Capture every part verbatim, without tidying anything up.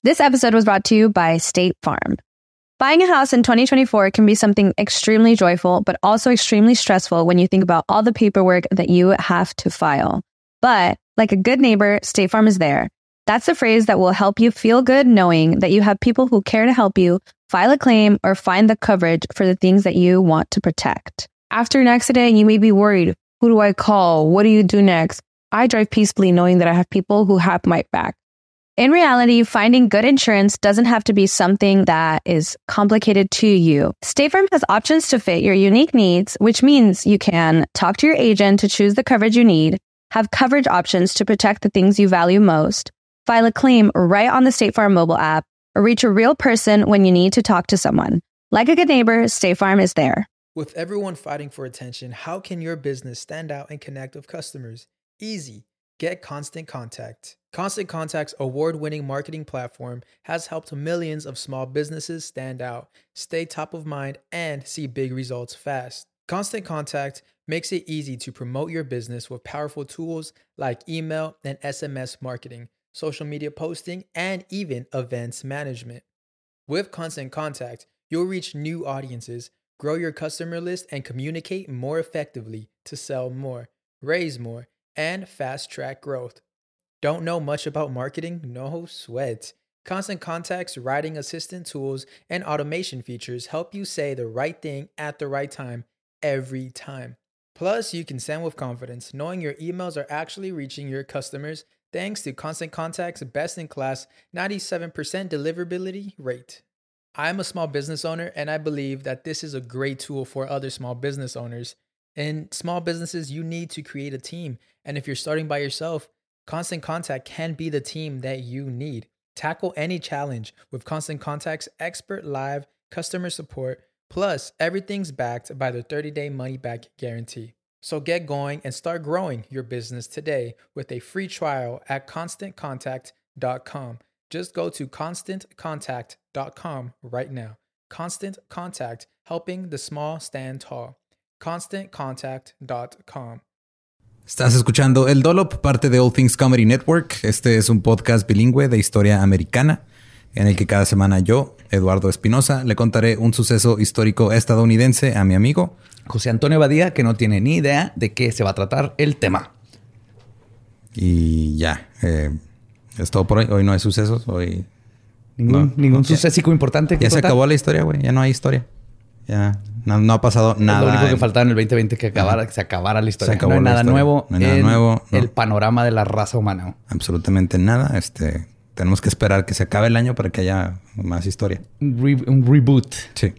This episode was brought to you by State Farm. Buying a house in twenty twenty-four can be something extremely joyful, but also extremely stressful when you think about all the paperwork that you have to file. But like a good neighbor, State Farm is there. That's the phrase that will help you feel good knowing that you have people who care to help you file a claim or find the coverage for the things that you want to protect. After an accident, you may be worried. Who do I call? What do you do next? I drive peacefully knowing that I have people who have my back. In reality, finding good insurance doesn't have to be something that is complicated to you. State Farm has options to fit your unique needs, which means you can talk to your agent to choose the coverage you need, have coverage options to protect the things you value most, file a claim right on the State Farm mobile app, or reach a real person when you need to talk to someone. Like a good neighbor, State Farm is there. With everyone fighting for attention, how can your business stand out and connect with customers? Easy. Get Constant Contact. Constant Contact's award-winning marketing platform has helped millions of small businesses stand out, stay top of mind, and see big results fast. Constant Contact makes it easy to promote your business with powerful tools like email and S M S marketing, social media posting, and even events management. With Constant Contact, you'll reach new audiences, grow your customer list, and communicate more effectively to sell more, raise more, and fast-track growth. Don't know much about marketing? No sweat. Constant Contact's writing assistant tools and automation features help you say the right thing at the right time every time. Plus, you can send with confidence, knowing your emails are actually reaching your customers thanks to Constant Contact's best-in-class ninety-seven percent deliverability rate. I'm a small business owner, and I believe that this is a great tool for other small business owners. In small businesses, you need to create a team. And if you're starting by yourself, Constant Contact can be the team that you need. Tackle any challenge with Constant Contact's expert live customer support. Plus, everything's backed by the thirty-day money-back guarantee. So get going and start growing your business today with a free trial at constant contact dot com. Just go to constant contact dot com right now. Constant Contact, helping the small stand tall. constant contact dot com. Estás escuchando El Dollop, parte de All Things Comedy Network. Este es un podcast bilingüe de historia americana en el que cada semana yo, Eduardo Espinosa, le contaré un suceso histórico estadounidense a mi amigo José Antonio Badía, que no tiene ni idea de qué se va a tratar el tema. Y ya, eh, es todo por hoy. Hoy no hay sucesos. Hoy ningún, no, ningún no, sucesico importante. Ya se contar? acabó la historia, güey. Ya no hay historia. Ya no, no ha pasado nada. Es lo único que en... faltaba en el veinte veinte que acabara, que se acabara la historia. Se acabó no hay la nada historia. nuevo. No hay nada en nuevo. No. El panorama de la raza humana. Absolutamente nada. Este, tenemos que esperar que se acabe el año para que haya más historia. Un, re un reboot. Sí.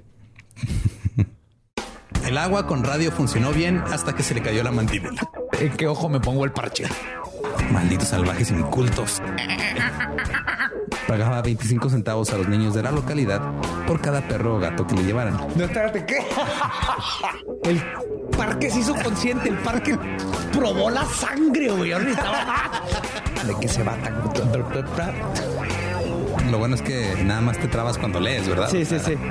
El agua con radio funcionó bien hasta que se le cayó la mandíbula. ¿En qué ojo me pongo el parche? Malditos salvajes incultos. Pagaba veinticinco centavos a los niños de la localidad por cada perro o gato que le llevaran. No, espérate, ¿qué? El parque se hizo consciente. El parque probó la sangre, güey. ¿De qué se va tan? Lo bueno es que nada más te trabas cuando lees, ¿verdad? Sí, sí, sí.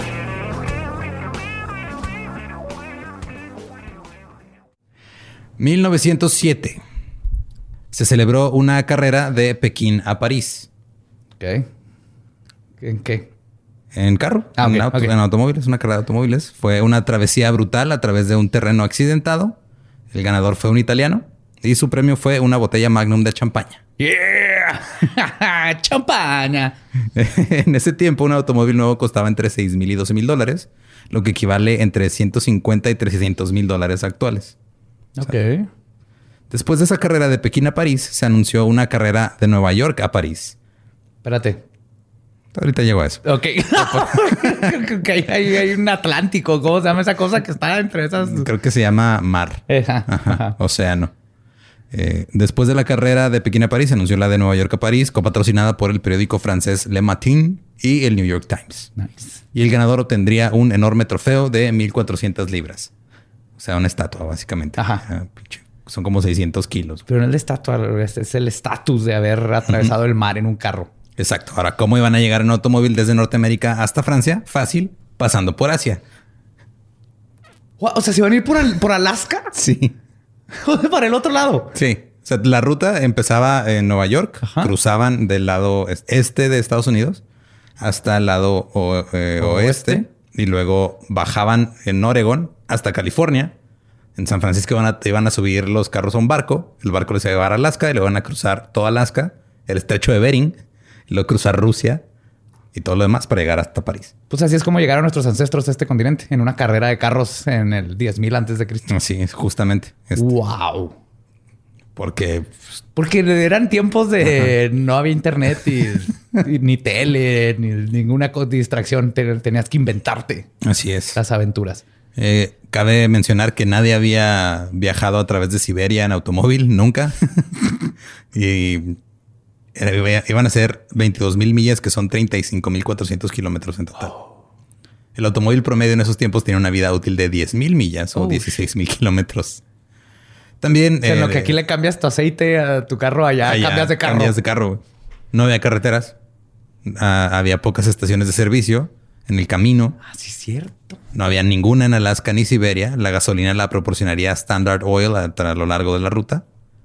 mil novecientos siete. Se celebró una carrera de Pekín a París. ¿Qué? ¿En qué? En carro, ah, en, okay, auto, okay. en automóviles, una carrera de automóviles. Fue una travesía brutal a través de un terreno accidentado. El ganador fue un italiano y su premio fue una botella Magnum de champaña. ¡Yeah! ¡Champaña! En ese tiempo, un automóvil nuevo costaba entre seis mil y doce mil dólares, lo que equivale entre ciento cincuenta y trescientos mil dólares actuales. Ok. O sea, después de esa carrera de Pekín a París, se anunció una carrera de Nueva York a París. Espérate. Ahorita llego a eso. Ok. hay, hay, hay un Atlántico. ¿Cómo se llama esa cosa que está entre esas? Creo que se llama mar. Ajá, Ajá. ajá. Océano. Eh, después de la carrera de Pekín a París, se anunció la de Nueva York a París, copatrocinada por el periódico francés Le Matin y el New York Times. Nice. Y el ganador obtendría un enorme trofeo de mil cuatrocientas libras. O sea, una estatua, básicamente. Ajá. Ah, pinche. Son como seiscientos kilos. Pero no es la estatua, es el estatus de haber atravesado el mar en un carro. Exacto. Ahora, ¿cómo iban a llegar en automóvil desde Norteamérica hasta Francia? Fácil, pasando por Asia. O sea, ¿se van a ir por, al, por Alaska? Sí. Para el otro lado. Sí. O sea, la ruta empezaba en Nueva York, Ajá. cruzaban del lado este de Estados Unidos hasta el lado o, eh, oeste. oeste y luego bajaban en Oregon hasta California. En San Francisco iban a, iban a subir los carros a un barco. El barco les iba a llevar a Alaska y luego van a cruzar toda Alaska, el estrecho de Bering, y luego cruzar Rusia y todo lo demás para llegar hasta París. Pues así es como llegaron nuestros ancestros a este continente, en una carrera de carros en el diez mil antes de Cristo. Sí, justamente. Este, ¡Wow! Porque... Pues, porque eran tiempos de... Ajá. No había internet y, y ni tele, ni ninguna distracción. Tenías que inventarte. Así es. Las aventuras. Eh, cabe mencionar que nadie había viajado a través de Siberia en automóvil, nunca. Y era, iban a ser veintidós mil millas, que son treinta y cinco mil cuatrocientos kilómetros en total. Oh. El automóvil promedio en esos tiempos tenía una vida útil de diez mil millas o dieciséis mil kilómetros. También... O sea, en eh, lo que aquí le cambias tu aceite a tu carro, allá, allá cambias de carro. Cambias de carro. No había carreteras. Uh, había pocas estaciones de servicio en el camino. Ah, sí, es cierto. No había ninguna en Alaska ni Siberia. La gasolina la proporcionaría Standard Oil a, a lo largo de la ruta.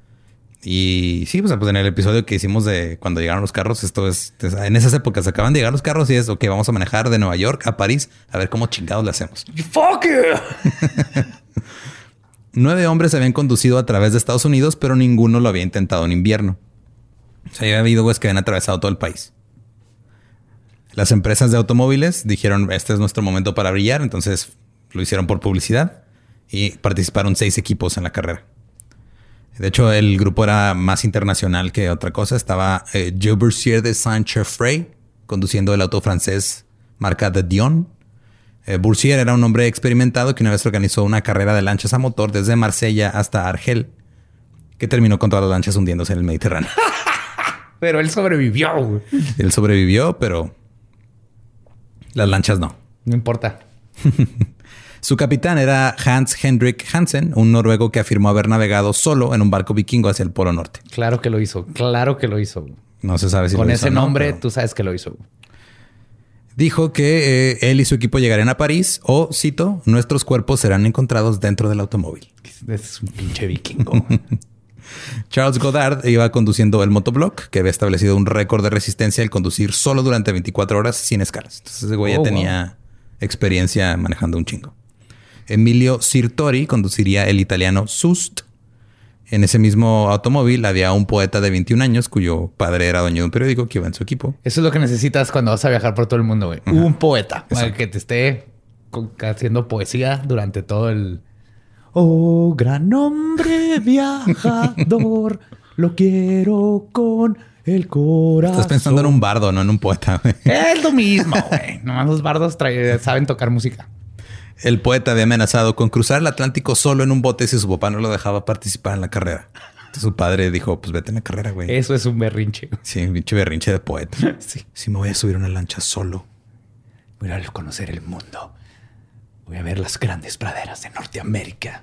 Y sí, pues, pues en el episodio que hicimos de cuando llegaron los carros, esto es... En esas épocas acaban de llegar los carros y es, ok, vamos a manejar de Nueva York a París a ver cómo chingados le hacemos. ¡Fuck you! Nueve hombres habían conducido a través de Estados Unidos, pero ninguno lo había intentado en invierno. O sea, había habido güeyes que habían atravesado todo el país. Las empresas de automóviles dijeron, este es nuestro momento para brillar. Entonces lo hicieron por publicidad y participaron seis equipos en la carrera. De hecho, el grupo era más internacional que otra cosa. Estaba eh, Joe Boursier de Saint-Chaffrey conduciendo el auto francés marca de Dion. Eh, Boursier era un hombre experimentado que una vez organizó una carrera de lanchas a motor desde Marsella hasta Argel, que terminó con todas las lanchas hundiéndose en el Mediterráneo. Pero él sobrevivió. Él sobrevivió, pero las lanchas no. No importa. Su capitán era Hans Henrik Hansen, un noruego que afirmó haber navegado solo en un barco vikingo hacia el Polo Norte. Claro que lo hizo. Claro que lo hizo. No se sabe si con lo ese hizo, nombre, ¿no? Pero... tú sabes que lo hizo. Dijo que eh, él y su equipo llegarían a París o, cito, nuestros cuerpos serán encontrados dentro del automóvil. Es un pinche vikingo. Charles Goddard iba conduciendo el motoblock, que había establecido un récord de resistencia al conducir solo durante veinticuatro horas sin escalas. Entonces ese güey oh, ya tenía wow. experiencia manejando un chingo. Emilio Sirtori conduciría el italiano Sust. En ese mismo automóvil había un poeta de veintiún años cuyo padre era dueño de un periódico que iba en su equipo. Eso es lo que necesitas cuando vas a viajar por todo el mundo, güey. Uh-huh. Un poeta para que te esté haciendo poesía durante todo el... Oh, gran hombre viajador, lo quiero con el corazón. Estás pensando en un bardo, no en un poeta, güey. Es lo mismo, güey. Nomás los bardos trae, saben tocar música. El poeta había amenazado con cruzar el Atlántico solo en un bote si su papá no lo dejaba participar en la carrera. Entonces su padre dijo, pues vete en la carrera, güey. Eso es un berrinche. Sí, un pinche berrinche de poeta. Sí. Si me voy a subir a una lancha solo. Voy a conocer el mundo. Voy a ver las grandes praderas de Norteamérica.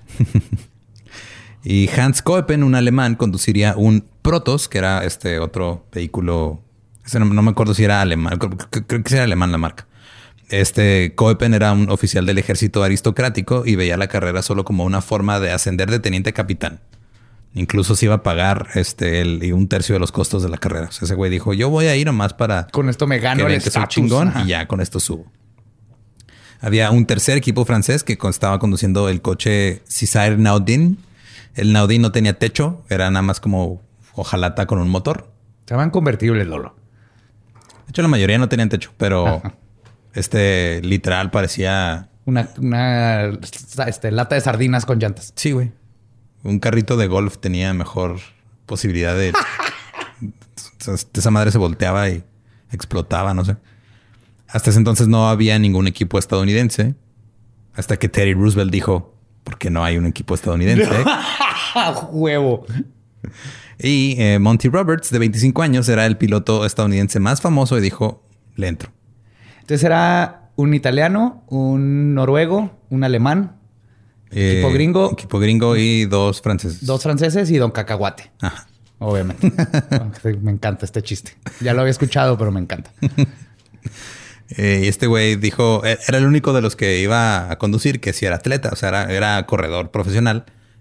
Y Hans Koeppen, un alemán, conduciría un Protos, que era este otro vehículo. Este no, no me acuerdo si era alemán. Creo, creo que era alemán la marca. Este Koeppen era un oficial del ejército aristocrático y veía la carrera solo como una forma de ascender de teniente a capitán. Incluso se iba a pagar este el, un tercio de los costos de la carrera. O sea, ese güey dijo, yo voy a ir nomás para... Con esto me gano el estatus. Chingón, ajá. Y ya con esto subo. Había un tercer equipo francés que estaba conduciendo el coche César Naudin. El Naudin no tenía techo. Era nada más como hojalata con un motor. Se llaman convertibles, Lolo. De hecho, la mayoría no tenían techo, pero... Ajá. Este literal parecía... Una, una este, lata de sardinas con llantas. Sí, güey. Un carrito de golf tenía mejor posibilidad de... Esa madre se volteaba y explotaba, no sé. Hasta ese entonces no había ningún equipo estadounidense. Hasta que Teddy Roosevelt dijo, ¿por qué no hay un equipo estadounidense? ¡Huevo! Y eh, Monty Roberts, de veinticinco años, era el piloto estadounidense más famoso y dijo, le entro. Entonces era un italiano, un noruego, un alemán, eh, equipo gringo. Equipo gringo y dos franceses. Dos franceses y Don Cacahuate. Ajá. Obviamente. Me encanta este chiste. Ya lo había escuchado, pero me encanta. eh, y este güey dijo, era el único de los que iba a conducir que sí era atleta. O sea, era, era corredor profesional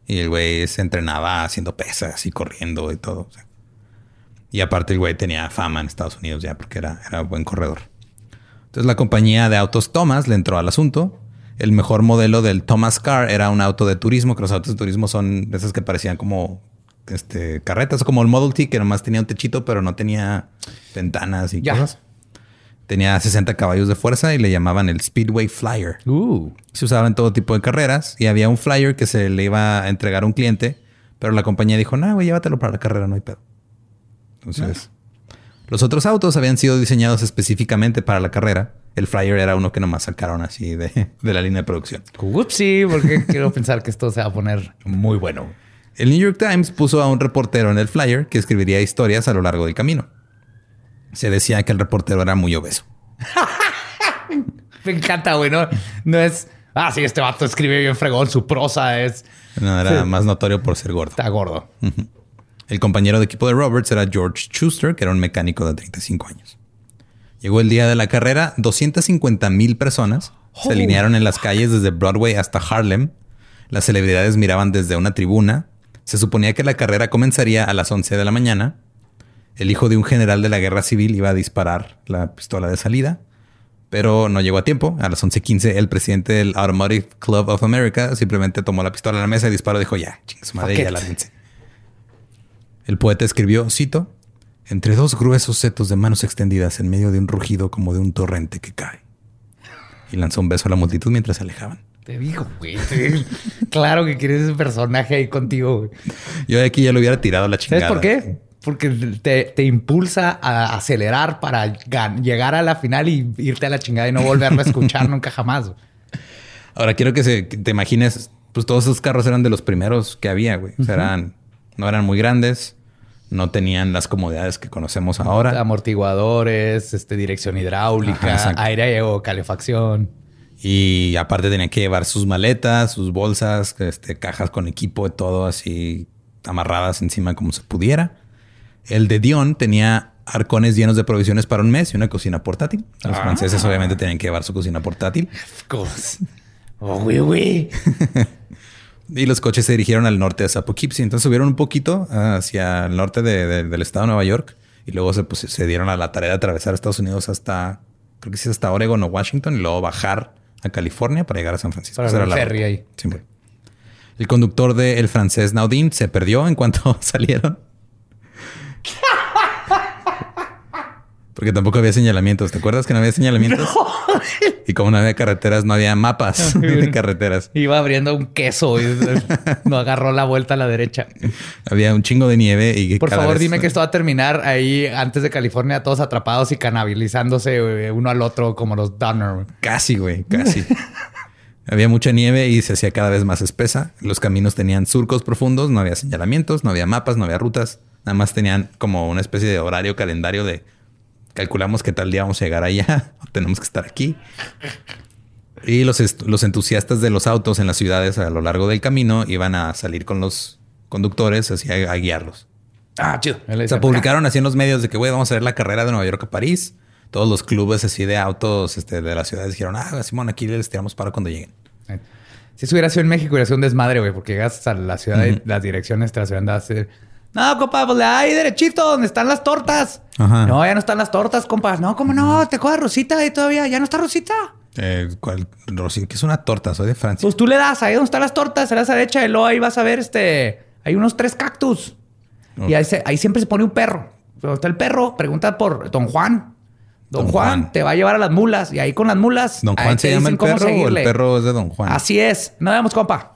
Y el güey se entrenaba haciendo pesas y corriendo y todo. O sea. Y aparte el güey tenía fama en Estados Unidos ya porque era, era buen corredor. Entonces la compañía de autos Thomas le entró al asunto. El mejor modelo del Thomas Car era un auto de turismo, que los autos de turismo son de esas que parecían como este, carretas, como el Model T, que nomás tenía un techito, pero no tenía ventanas y ya. cosas. Tenía sesenta caballos de fuerza y le llamaban el Speedway Flyer. Uh. Se usaba en todo tipo de carreras y había un flyer que se le iba a entregar a un cliente, pero la compañía dijo, no, güey, llévatelo para la carrera, no hay pedo. Entonces, no. Los otros autos habían sido diseñados específicamente para la carrera. El flyer era uno que nomás sacaron así de, de la línea de producción. Upsi, porque quiero pensar que esto se va a poner muy bueno. El New York Times puso a un reportero en el flyer que escribiría historias a lo largo del camino. Se decía que el reportero era muy obeso. Me encanta, güey. No, no es... Ah, sí, este vato escribe bien fregón. Su prosa es... No, era sí. más notorio por ser gordo. Está gordo. Uh-huh. El compañero de equipo de Roberts era George Schuster, que era un mecánico de treinta y cinco años. Llegó el día de la carrera. doscientas cincuenta mil personas oh. se alinearon en las calles desde Broadway hasta Harlem. Las celebridades miraban desde una tribuna. Se suponía que la carrera comenzaría a las once de la mañana. El hijo de un general de la guerra civil iba a disparar la pistola de salida, pero no llegó a tiempo. A las once quince, el presidente del Automotive Club of America simplemente tomó la pistola a la mesa y disparó. Dijo, ya, chingue su madre, ya lárguense. El poeta escribió, cito, entre dos gruesos setos de manos extendidas en medio de un rugido como de un torrente que cae. Y lanzó un beso a la multitud mientras se alejaban. Te digo, güey. Te... claro que quieres ese personaje ahí contigo, güey. Yo de aquí ya lo hubiera tirado a la chingada. ¿Sabes por qué? Porque te, te impulsa a acelerar para llegar a la final y irte a la chingada y no volverlo a escuchar nunca jamás. Ahora quiero que, se, que te imagines, pues todos esos carros eran de los primeros que había, güey. O sea, uh-huh. eran, no eran muy grandes. No tenían las comodidades que conocemos ahora. Amortiguadores, este, dirección hidráulica, ajá, aire o calefacción. Y aparte tenían que llevar sus maletas, sus bolsas, este, cajas con equipo y todo así amarradas encima como se pudiera. El de Dion tenía arcones llenos de provisiones para un mes y una cocina portátil. Los ah. franceses obviamente tenían que llevar su cocina portátil. Of course. Oh, güey, güey. Y los coches se dirigieron al norte de Poughkeepsie. Entonces subieron un poquito hacia el norte de, de, del estado de Nueva York. Y luego se, pues, se dieron a la tarea de atravesar Estados Unidos hasta, creo que sí, hasta Oregon o Washington. Y luego bajar a California para llegar a San Francisco. Para el ferry ahí. Sí, el conductor del francés Naudin se perdió en cuanto salieron. Porque tampoco había señalamientos. ¿Te acuerdas que no había señalamientos? No. Y como no había carreteras, no había mapas de carreteras. Iba abriendo un queso y no agarró la vuelta a la derecha. Había un chingo de nieve. Y por cada favor, vez... dime que esto va a terminar ahí antes de California, todos atrapados y canabilizándose uno al otro como los Donner. Casi, güey, casi. Había mucha nieve y se hacía cada vez más espesa. Los caminos tenían surcos profundos, no había señalamientos, no había mapas, no había rutas. Nada más tenían como una especie de horario, calendario de calculamos que tal día vamos a llegar allá o tenemos que estar aquí. Y los, est- los entusiastas de los autos en las ciudades a lo largo del camino iban a salir con los conductores así a, a guiarlos. Ah, chido. O sea, publicaron así en los medios de que, güey, vamos a ver la carrera de Nueva York a París. Todos los clubes así de autos este, de las ciudades dijeron, ah, Simón, aquí les tiramos para cuando lleguen. Si eso hubiera sido en México, hubiera sido un desmadre, güey, porque llegas a la ciudad uh-huh. y las direcciones te las hubieran dado así. No, compa, pues ahí derechito, donde están las tortas. Ajá. No, ya no están las tortas, compa. No, ¿cómo no? Te coja Rosita ahí todavía. ¿Ya no está Rosita? Eh, ¿Cuál? Rosita, que es una torta. Soy de Francia. Pues tú le das ahí donde están las tortas, a la derecha y luego ahí vas a ver este... Hay unos tres cactus. Okay. Y ahí, se, ahí siempre se pone un perro. Donde está el perro, pregunta por Don Juan. Don, Don Juan, Juan te va a llevar a las mulas. Y ahí con las mulas... ¿Don Juan se llama el perro o el perro es de Don Juan? Así es. No vemos, compa.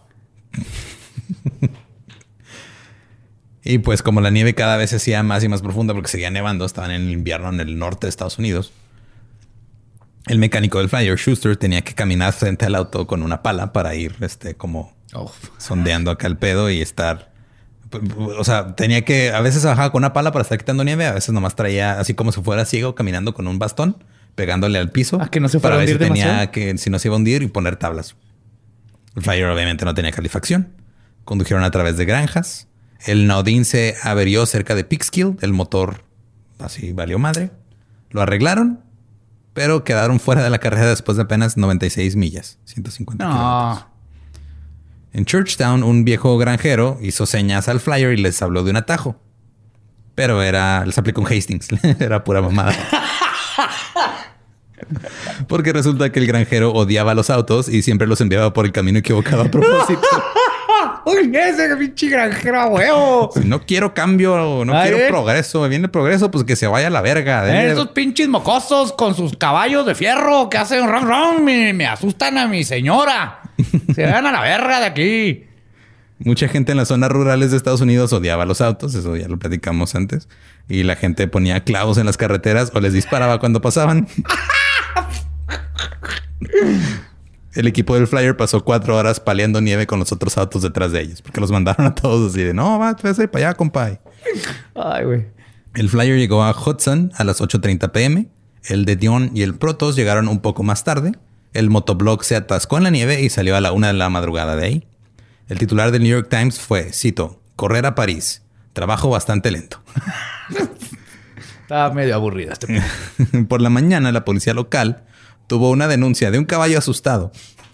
Y pues como la nieve cada vez se hacía más y más profunda porque seguía nevando, estaban en el invierno en el norte de Estados Unidos. El mecánico del flyer, Schuster, tenía que caminar frente al auto con una pala para ir este, como oh. sondeando acá el pedo y estar... O sea, tenía que... A veces bajaba con una pala para estar quitando nieve. A veces nomás traía así como si fuera ciego caminando con un bastón, pegándole al piso. ¿A que no se fuera a hundir demasiado? Tenía demasiado? que si no se iba a hundir y poner tablas. El flyer obviamente no tenía calefacción. Condujeron a través de granjas. El Naudin se averió cerca de Peekskill. El motor así valió madre. Lo arreglaron, pero quedaron fuera de la carrera después de apenas noventa y seis millas. ciento cincuenta no. kilómetros. En Churchtown, un viejo granjero hizo señas al flyer y les habló de un atajo. Pero era, les aplicó un Hastings. Era pura mamada. Porque resulta que el granjero odiaba los autos y siempre los enviaba por el camino equivocado a propósito. ¡Uy, ese pinche granjero, huevo! Si no quiero cambio, no Ay, quiero eh. progreso. Me viene el progreso, pues que se vaya a la verga. Eh, esos pinches mocosos con sus caballos de fierro que hacen ron ron me, me asustan a mi señora. Se van a la verga de aquí. Mucha gente en las zonas rurales de Estados Unidos odiaba los autos. Eso ya lo platicamos antes. Y la gente ponía clavos en las carreteras o les disparaba cuando pasaban. El equipo del Flyer pasó cuatro horas paleando nieve con los otros autos detrás de ellos. Porque los mandaron a todos así de... No, va, tú vas a ir para allá, compadre. Ay, güey. El Flyer llegó a Hudson a las ocho treinta pm. El de Dion y el Protos llegaron un poco más tarde. El motoblog se atascó en la nieve y salió a la una de la madrugada de ahí. El titular del New York Times fue, cito, correr a París. Trabajo bastante lento. Estaba medio aburrida este p- Por la mañana, la policía local tuvo una denuncia de un caballo asustado.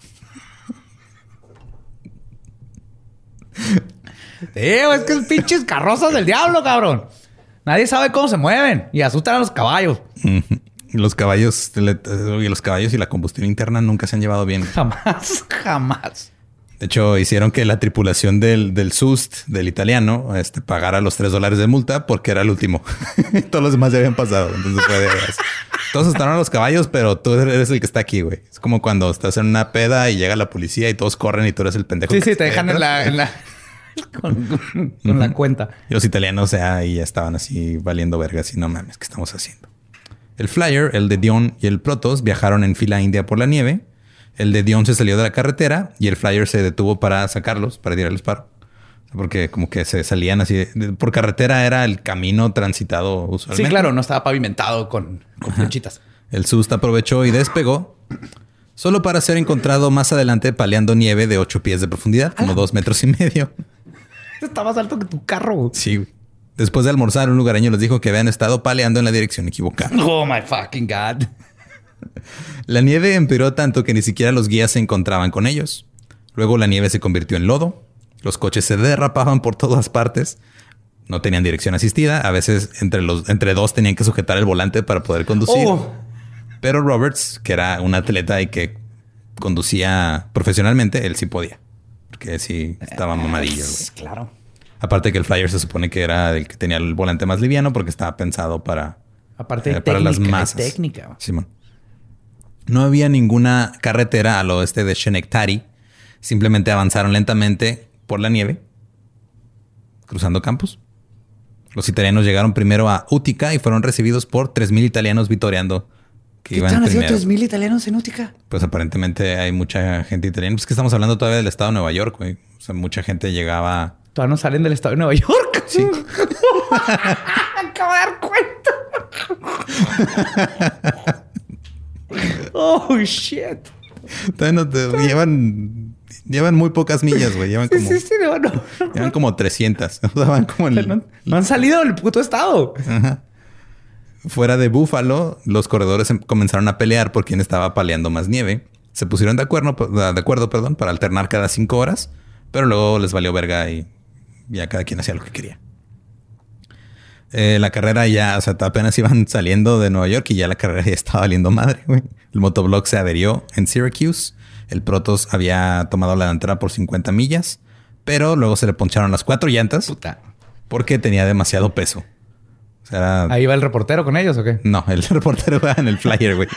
Tío, es que es pinches carrozas del diablo, cabrón. Nadie sabe cómo se mueven y asustan a los caballos. Los caballos, y los caballos y la combustión interna nunca se han llevado bien. Jamás, jamás. De hecho, hicieron que la tripulación del, del S U S T, del italiano, este, pagara los tres dólares de multa porque era el último. Todos los demás ya habían pasado. Entonces fue de... Todos estaban a los caballos, pero tú eres el que está aquí, güey. Es como cuando estás en una peda y llega la policía y todos corren y tú eres el pendejo. Sí, que sí, te dejan en la... En la... con con uh-huh. la cuenta. Y los italianos, o sea, ahí ya estaban así valiendo vergas y no mames, ¿qué estamos haciendo? El Flyer, el de Dion y el Protos viajaron en fila india por la nieve. El de Dion se salió de la carretera y el Flyer se detuvo para sacarlos, para tirarles paro. Porque como que se salían así. Por carretera era el camino transitado usualmente. Sí, claro, no estaba pavimentado con, con flechitas. El S U S T aprovechó y despegó, solo para ser encontrado más adelante paleando nieve de ocho pies de profundidad, como dos metros y medio. Está más alto que tu carro. Sí. Después de almorzar, un lugareño les dijo que habían estado paleando en la dirección equivocada. Oh, my fucking God. La nieve empeoró tanto que ni siquiera los guías se encontraban con ellos. Luego la nieve se convirtió en lodo. Los coches se derrapaban por todas partes. No tenían dirección asistida. A veces entre, los, entre dos tenían que sujetar el volante para poder conducir. Oh. Pero Roberts, que era un atleta y que conducía profesionalmente, él sí podía. Porque sí estaba mamadillo. Güey. Claro. Aparte que el Flyer se supone que era el que tenía el volante más liviano porque estaba pensado para, Aparte eh, para técnica, las masas. Técnica. Simón. No había ninguna carretera al oeste de Schenectady. Simplemente avanzaron lentamente por la nieve, cruzando campos. Los italianos llegaron primero a Utica y fueron recibidos por tres mil italianos vitoreando que ¿Qué iban están haciendo primero. tres mil italianos en Utica? Pues aparentemente hay mucha gente italiana. Pues que estamos hablando todavía del estado de Nueva York, güey. O sea, mucha gente llegaba... Todavía no salen del estado de Nueva York. Sí. Acabo de dar cuenta. Oh, shit. Todavía no te... llevan... Llevan muy pocas millas, güey. Llevan como... Sí, sí, no, no. Llevan como trescientas. O sea, van como en... No, no han salido del puto estado. Ajá. Fuera de Buffalo, los corredores comenzaron a pelear por quién estaba paleando más nieve. Se pusieron de acuerdo, de acuerdo, perdón, para alternar cada cinco horas, pero luego les valió verga y ya cada quien hacía lo que quería. Eh, la carrera ya, o sea, apenas iban saliendo de Nueva York y ya la carrera ya estaba valiendo madre, güey. El motoblog se averió en Syracuse. El Protos había tomado la delantera por cincuenta millas, pero luego se le poncharon las cuatro llantas. Puta. Porque tenía demasiado peso. O sea, ¿ahí va el reportero con ellos o qué? No, el reportero va en el Flyer, güey.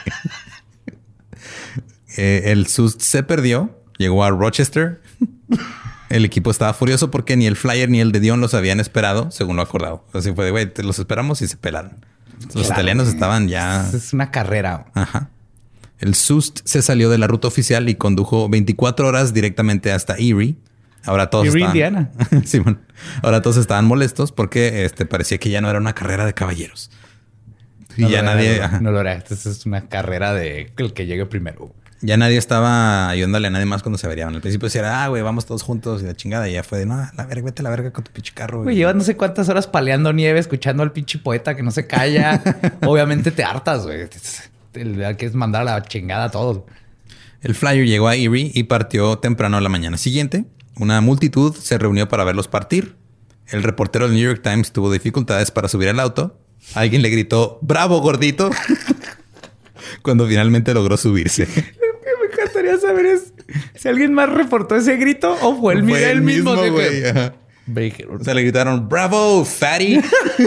eh, el S U S T se perdió. Llegó a Rochester. El equipo estaba furioso porque ni el Flyer ni el de Dion los habían esperado, según lo acordado. Así fue de, güey, te los esperamos y se pelaron. Los claro, italianos estaban ya... Es una carrera. Ajá. El S U S T se salió de la ruta oficial y condujo veinticuatro horas directamente hasta Erie. Ahora todos Erie, estaban... Indiana. Sí, bueno. Ahora todos estaban molestos porque este, parecía que ya no era una carrera de caballeros. Y no ya lo nadie... Era, no, no lo era. Esta es una carrera de el que llegue primero. Ya nadie estaba ayudándole a nadie más cuando se averiaban. Al principio decía, ah, güey, vamos todos juntos y la chingada. Y ya fue de, no, la verga, vete a la verga con tu pinche carro. Güey, llevas no sé cuántas horas paleando nieve, escuchando al pinche poeta que no se calla. Obviamente te hartas, güey. El que es mandar a la chingada a todos. El Flyer llegó a Erie y partió temprano a la mañana siguiente. Una multitud se reunió para verlos partir. El reportero del New York Times tuvo dificultades para subir al auto. Alguien le gritó, ¡bravo, gordito! Cuando finalmente logró subirse. Lo que me encantaría saber es si alguien más reportó ese grito o fue el, fue el, el mismo. mismo güey. Que... O sea, le gritaron, ¡bravo, fatty!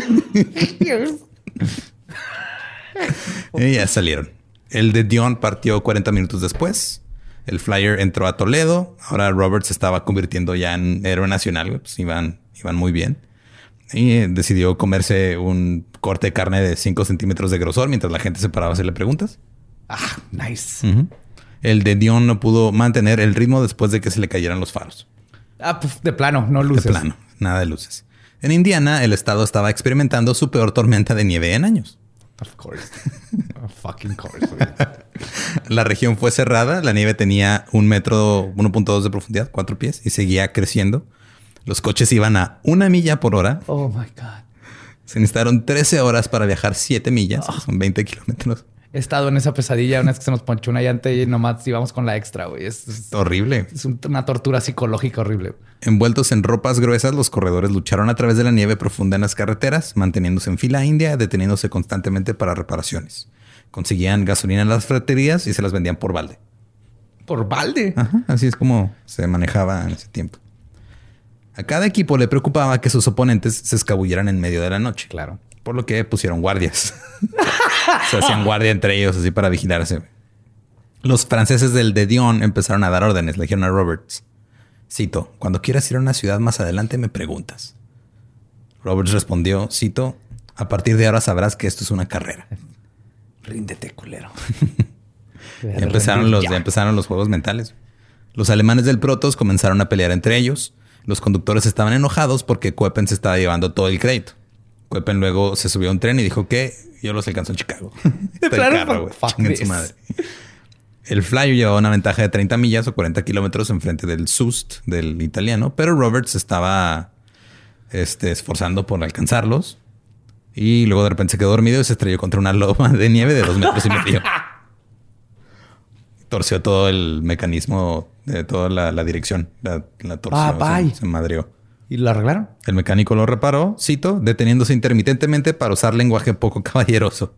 Y ya salieron. El de Dion partió cuarenta minutos después. El Flyer entró a Toledo. Ahora Roberts se estaba convirtiendo ya en héroe nacional. Pues iban, iban muy bien. Y decidió comerse un corte de carne de cinco centímetros de grosor mientras la gente se paraba a hacerle preguntas. Ah, nice. Uh-huh. El de Dion no pudo mantener el ritmo después de que se le cayeran los faros. Ah, pues de plano, no luces. De plano, nada de luces. En Indiana, el estado estaba experimentando su peor tormenta de nieve en años. Of course. Of fucking course. La región fue cerrada. La nieve tenía un metro, uno punto dos de profundidad, cuatro pies, y seguía creciendo. Los coches iban a una milla por hora. Oh my God. Se necesitaron trece horas para viajar siete millas. Oh. Son veinte kilómetros. He estado en esa pesadilla una vez que se nos ponchó una llanta y nomás íbamos con la extra, güey. Es, es horrible. Es un, una tortura psicológica horrible. Envueltos en ropas gruesas, los corredores lucharon a través de la nieve profunda en las carreteras, manteniéndose en fila india, deteniéndose constantemente para reparaciones. Conseguían gasolina en las ferreterías y se las vendían por balde. ¿Por balde? Ajá, así es como se manejaba en ese tiempo. A cada equipo le preocupaba que sus oponentes se escabulleran en medio de la noche. Claro. Por lo que pusieron guardias. Se hacían guardia entre ellos así para vigilarse. Los franceses del de Dion empezaron a dar órdenes. Le dijeron a Roberts. Cito, cuando quieras ir a una ciudad más adelante me preguntas. Roberts respondió, cito, a partir de ahora sabrás que esto es una carrera. Ríndete, culero. ya, empezaron los, ya. ya empezaron los juegos mentales. Los alemanes del Protoss comenzaron a pelear entre ellos. Los conductores estaban enojados porque Koeppen se estaba llevando todo el crédito. Koeppen luego se subió a un tren y dijo que yo los alcanzo en Chicago. Está claro, el carro, güey. Su madre. El Flyer llevaba una ventaja de treinta millas o cuarenta kilómetros enfrente del Soest, del italiano, pero Roberts estaba este, esforzando por alcanzarlos. Y luego de repente se quedó dormido y se estrelló contra una loma de nieve de dos metros y medio. Torció todo el mecanismo de toda la, la dirección. La, la torció. Ah, se, se madreó. ¿Y lo arreglaron? El mecánico lo reparó, cito, deteniéndose intermitentemente para usar lenguaje poco caballeroso.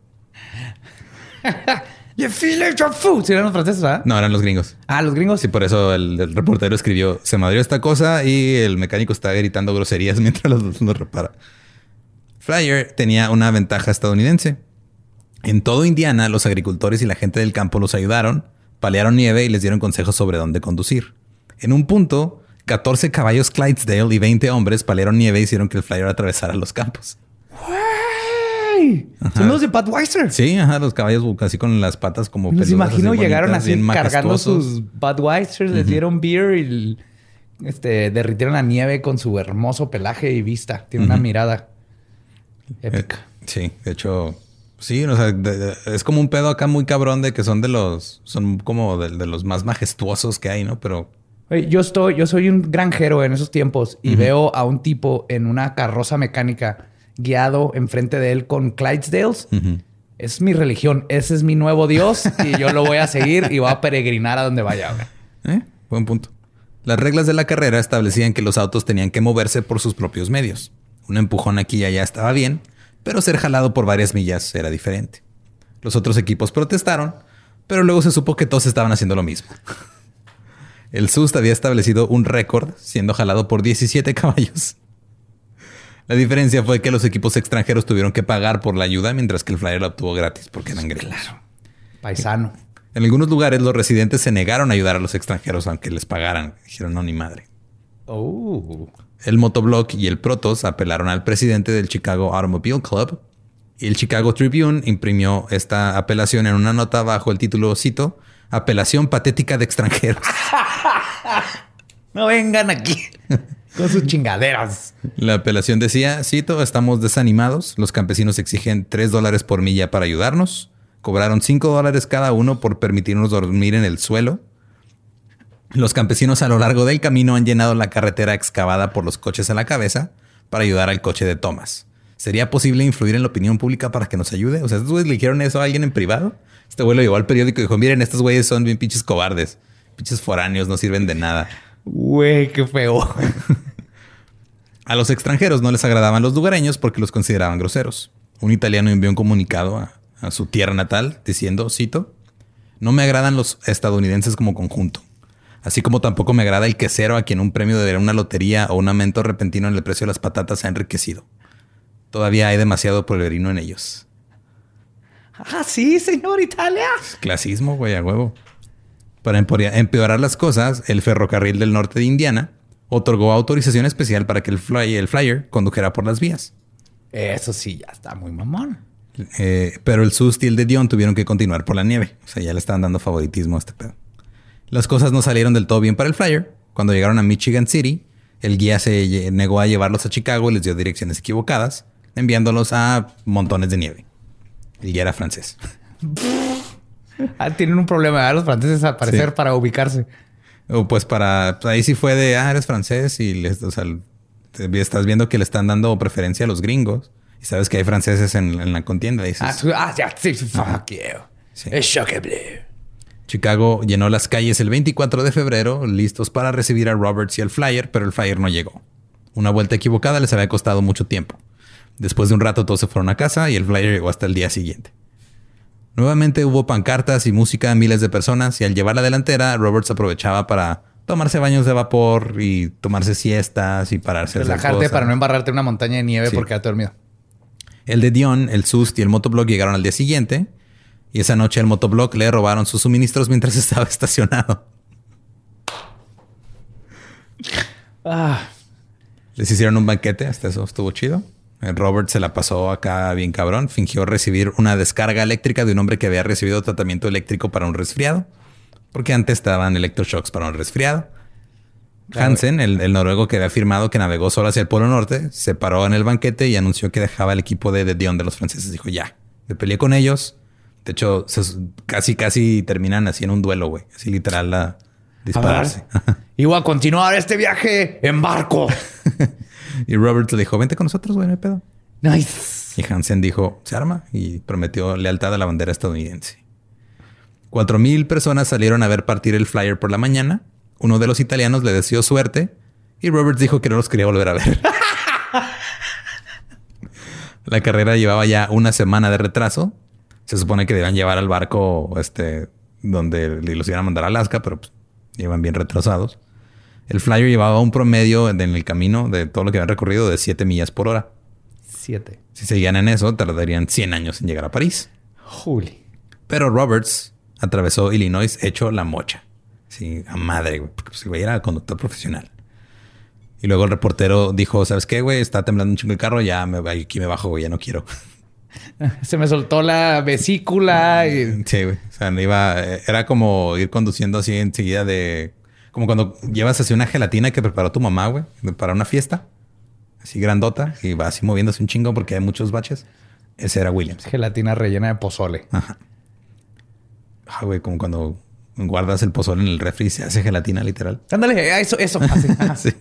You feel like your food. ¿Sí eran los franceses, ¿verdad? No, eran los gringos. Ah, los gringos. Sí, por eso el, el reportero escribió, se madrió esta cosa y el mecánico está gritando groserías mientras los, los repara. Flyer tenía una ventaja estadounidense. En todo Indiana, los agricultores y la gente del campo los ayudaron, palearon nieve y les dieron consejos sobre dónde conducir. En un punto, catorce caballos Clydesdale y veinte hombres palearon nieve y hicieron que el Flyer atravesara los campos. ¡Wey! Son los de Budweiser. Sí, ajá, los caballos así con las patas como peludas. Me imagino así llegaron bonitas, así cargando sus Budweiser, les uh-huh. dieron beer y este, derritieron la nieve con su hermoso pelaje y vista. Tiene uh-huh. una mirada épica. Eh, sí, de hecho... Sí, o sea, de, de, es como un pedo acá muy cabrón de que son de los... Son como de, de los más majestuosos que hay, ¿no? Pero... Oye, yo estoy... Yo soy un granjero en esos tiempos y uh-huh. veo a un tipo en una carroza mecánica guiado enfrente de él con Clydesdales. Uh-huh. Es mi religión. Ese es mi nuevo Dios y yo lo voy a seguir y voy a peregrinar a donde vaya. ¿Eh? Buen punto. Las reglas de la carrera establecían que los autos tenían que moverse por sus propios medios. Un empujón aquí y allá estaba bien, pero ser jalado por varias millas era diferente. Los otros equipos protestaron, pero luego se supo que todos estaban haciendo lo mismo. El Soest había establecido un récord siendo jalado por diecisiete caballos. La diferencia fue que los equipos extranjeros tuvieron que pagar por la ayuda, mientras que el Flyer la obtuvo gratis porque eran gringos. Claro. Paisano. En algunos lugares los residentes se negaron a ayudar a los extranjeros aunque les pagaran. Dijeron no, ni madre. Oh. El Motobloc y el Protoss apelaron al presidente del Chicago Automobile Club y el Chicago Tribune imprimió esta apelación en una nota bajo el título, cito, apelación patética de extranjeros. No vengan aquí con sus chingaderas. La apelación decía, cito, estamos desanimados. Los campesinos exigen tres dólares por milla para ayudarnos. Cobraron cinco dólares cada uno por permitirnos dormir en el suelo. Los campesinos a lo largo del camino han llenado la carretera excavada por los coches a la cabeza para ayudar al coche de Thomas. ¿Sería posible influir en la opinión pública para que nos ayude? O sea, ¿estos güeyes le dijeron eso a alguien en privado? Este güey lo llevó al periódico y dijo, miren, estos güeyes son bien pinches cobardes. Pinches foráneos, no sirven de nada. Güey, qué feo. A los extranjeros no les agradaban los lugareños porque los consideraban groseros. Un italiano envió un comunicado a, a su tierra natal diciendo, cito, no me agradan los estadounidenses como conjunto. Así como tampoco me agrada el quesero a quien un premio de una lotería o un aumento repentino en el precio de las patatas ha enriquecido. Todavía hay demasiado pueblerino en ellos. Ah, sí, señor Italia. Clasismo, güey, a huevo. Para empeorar las cosas, el ferrocarril del norte de Indiana otorgó autorización especial para que el, fly, el flyer condujera por las vías. Eso sí, ya está muy mamón. Eh, pero el S U S y el de Dion tuvieron que continuar por la nieve. O sea, ya le estaban dando favoritismo a este pedo. Las cosas no salieron del todo bien para el flyer. Cuando llegaron a Michigan City, el guía se negó a llevarlos a Chicago y les dio direcciones equivocadas, enviándolos a montones de nieve. El guía era francés. Ah, tienen un problema, ¿verdad? Los franceses al parecer, sí, para ubicarse. O pues para... Pues ahí sí fue de, ah, eres francés y les, o sea, te, estás viendo que le están dando preferencia a los gringos. Y sabes que hay franceses en, en la contienda. Dices, ah, ah, ya, sí, fuck you. Sí. Es choqueable. Chicago llenó las calles el veinticuatro de febrero, listos para recibir a Roberts y al flyer, pero el flyer no llegó. Una vuelta equivocada les había costado mucho tiempo. Después de un rato todos se fueron a casa y el flyer llegó hasta el día siguiente. Nuevamente hubo pancartas y música a miles de personas y al llevar la delantera, Roberts aprovechaba para tomarse baños de vapor y tomarse siestas y pararse a hacer relajarte cosas. Para no embarrarte en una montaña de nieve, sí, porque quedaste dormido. El de Dion, el S U S y el motoblog llegaron al día siguiente y esa noche al motoblog le robaron sus suministros mientras estaba estacionado. Ah. Les hicieron un banquete, hasta eso estuvo chido. Robert se la pasó acá bien cabrón. Fingió recibir una descarga eléctrica de un hombre que había recibido tratamiento eléctrico para un resfriado. Porque antes estaban electroshocks para un resfriado. Hansen, el, el noruego que había afirmado que navegó solo hacia el Polo Norte, se paró en el banquete y anunció que dejaba el equipo de, de Dion de los franceses. Dijo, ya, me peleé con ellos. De hecho, se, casi, casi terminan así en un duelo, güey. Así literal a dispararse. Y voy a continuar este viaje en barco. Y Robert le dijo, vente con nosotros, güey, no hay pedo. Nice. Y Hansen dijo, se arma, y prometió lealtad a la bandera estadounidense. Cuatro mil personas salieron a ver partir el flyer por la mañana. Uno de los italianos le deseó suerte y Roberts dijo que no los quería volver a ver. La carrera llevaba ya una semana de retraso. Se supone que debían llevar al barco este, donde los iban a mandar a Alaska, pero pues, iban bien retrasados. El flyer llevaba un promedio en el camino de todo lo que habían recorrido de siete millas por hora. Siete. Si seguían en eso, tardarían cien años en llegar a París. Juli. Pero Roberts atravesó Illinois hecho la mocha. Sí, a madre, güey. Porque pues, el güey era conductor profesional. Y luego el reportero dijo, ¿sabes qué, güey? Está temblando un chingo el carro. Ya me, aquí me bajo, güey. Ya no quiero. Se me soltó la vesícula. Y... Sí, güey. O sea, iba... Era como ir conduciendo así enseguida de... Como cuando llevas así una gelatina que preparó tu mamá, güey. Para una fiesta. Así grandota. Y va así moviéndose un chingo porque hay muchos baches. Ese era Williams. Gelatina rellena de pozole. Ajá. Ah, güey, como cuando guardas el pozole en el refri y se hace gelatina, literal. Ándale, eso, eso. Sí.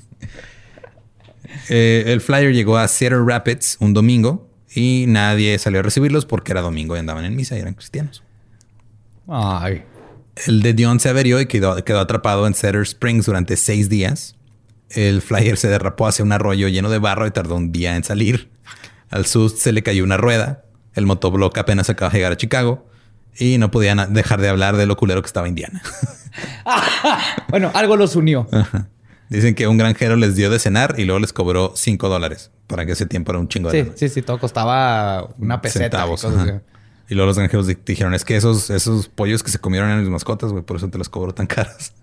Eh, el flyer llegó a Cedar Rapids un domingo y nadie salió a recibirlos porque era domingo y andaban en misa y eran cristianos. Ay. El de Dion se averió y quedó, quedó atrapado en Cedar Springs durante seis días. El flyer se derrapó hacia un arroyo lleno de barro y tardó un día en salir. Al S U S se le cayó una rueda. El motobloc apenas acaba de llegar a Chicago y no podían dejar de hablar de lo culero que estaba Indiana. Bueno, algo los unió. Ajá. Dicen que un granjero les dio de cenar y luego les cobró cinco dólares. Para que ese tiempo era un chingo de Sí, lana. sí, sí. Todo costaba una peseta. Centavos. Y, y luego los granjeros dijeron, es que esos, esos pollos que se comieron eran mis mascotas, güey. Por eso te los cobro tan caras.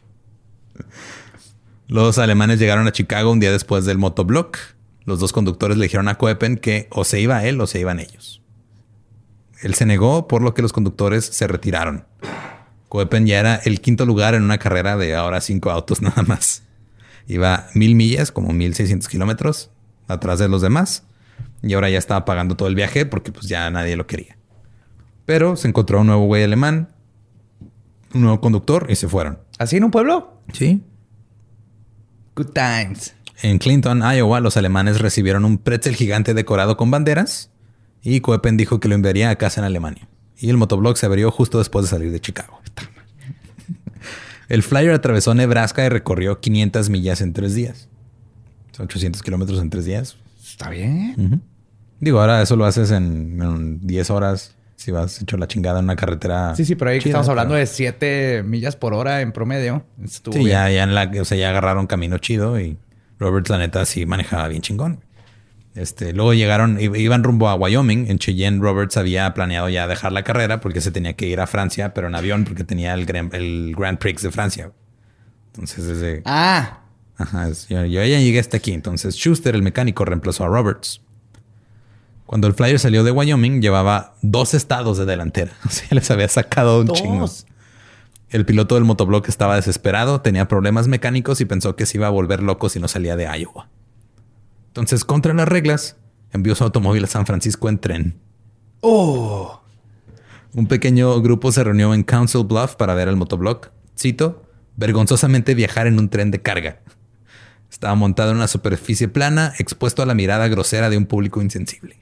Los alemanes llegaron a Chicago un día después del motobloc. Los dos conductores le dijeron a Coepen que o se iba él o se iban ellos. Él se negó, por lo que los conductores se retiraron. Coepen ya era el quinto lugar en una carrera de ahora cinco autos nada más. Iba mil millas, como mil seiscientos kilómetros, atrás de los demás. Y ahora ya estaba pagando todo el viaje porque pues ya nadie lo quería. Pero se encontró un nuevo güey alemán, un nuevo conductor y se fueron. ¿Así en un pueblo? Sí. Good times. En Clinton, Iowa, los alemanes recibieron un pretzel gigante decorado con banderas y Coepen dijo que lo enviaría a casa en Alemania. Y el motoblog se abrió justo después de salir de Chicago. El Flyer atravesó Nebraska y recorrió quinientas millas en tres días. Son ochocientos kilómetros en tres días. Está bien. Uh-huh. Digo, ahora eso lo haces en, en diez horas. Si vas hecho la chingada en una carretera. Sí, sí, pero ahí chida, estamos hablando pero... de siete millas por hora en promedio. Estuvo sí, bien. ya, ya, en la, o sea, ya agarraron camino chido y Roberts, la neta, sí manejaba bien chingón. Este, luego llegaron, iban rumbo a Wyoming. En Cheyenne, Roberts había planeado ya dejar la carrera porque se tenía que ir a Francia, pero en avión porque tenía el, el Grand Prix de Francia. Entonces, desde... Ah. Ajá, es, yo, yo ya llegué hasta aquí. Entonces, Schuster, el mecánico, reemplazó a Roberts. Cuando el Flyer salió de Wyoming, llevaba dos estados de delantera. O sea, les había sacado un Dos. chingo. El piloto del motobloc estaba desesperado, tenía problemas mecánicos y pensó que se iba a volver loco si no salía de Iowa. Entonces, contra las reglas, envió su automóvil a San Francisco en tren. ¡Oh! Un pequeño grupo se reunió en Council Bluff para ver el motobloc. Cito, vergonzosamente viajar en un tren de carga. Estaba montado en una superficie plana, expuesto a la mirada grosera de un público insensible.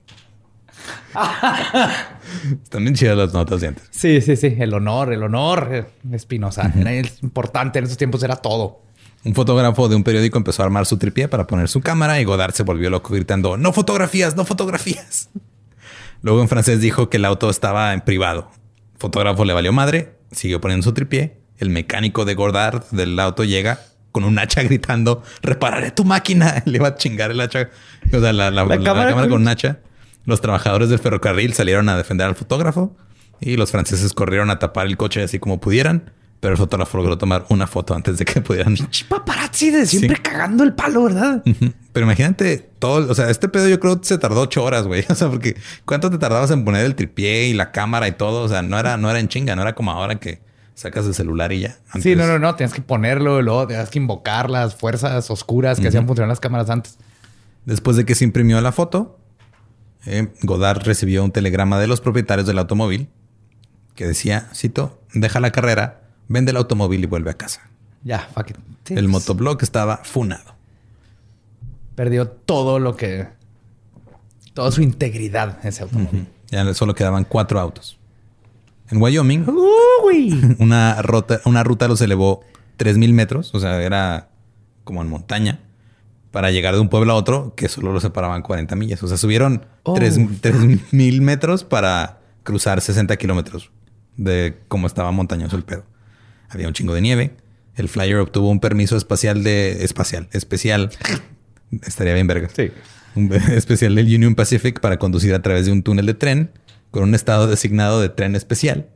Están bien chidas las notas de antes. Sí, sí, sí. El honor, el honor, Espinosa. Uh-huh. Era importante. En esos tiempos era todo. Un fotógrafo de un periódico empezó a armar su tripié para poner su cámara y Goddard se volvió loco gritando ¡No fotografías! ¡No fotografías! Luego en francés dijo que el auto estaba en privado. El fotógrafo le valió madre, siguió poniendo su tripié. El mecánico de Goddard del auto llega con un hacha gritando ¡Repararé tu máquina! Le iba a chingar el hacha. O sea, la, la, la, la cámara, cámara con un hacha. Los trabajadores del ferrocarril salieron a defender al fotógrafo y los franceses corrieron a tapar el coche así como pudieran. Pero el fotógrafo logró tomar una foto antes de que pudieran. Paparazzi de siempre sí. Cagando el palo, ¿verdad? Uh-huh. Pero imagínate todo. O sea, este pedo yo creo que se tardó ocho horas, güey. O sea, porque ¿cuánto te tardabas en poner el tripié y la cámara y todo? O sea, no era, no era en chinga, no era como ahora que sacas el celular y ya. Antes... Sí, no, no, no. Tienes que ponerlo, luego tienes que invocar las fuerzas oscuras que uh-huh. hacían funcionar las cámaras antes. Después de que se imprimió la foto, eh, Goddard recibió un telegrama de los propietarios del automóvil que decía, cito, deja la carrera, vende el automóvil y vuelve a casa. Ya, fuck it. Sí, el motobloc estaba funado. Perdió todo lo que... Toda su integridad ese automóvil. Uh-huh. Ya solo quedaban cuatro autos. En Wyoming, uh, una, ruta, una ruta los elevó tres mil metros. O sea, era como en montaña. Para llegar de un pueblo a otro que solo lo separaban cuarenta millas. O sea, subieron oh. tres mil metros para cruzar sesenta kilómetros de cómo estaba montañoso el pedo. Había un chingo de nieve. El Flyer obtuvo un permiso espacial de... Espacial. Especial. Estaría bien verga. Sí. Un especial del Union Pacific para conducir a través de un túnel de tren con un estado designado de tren especial.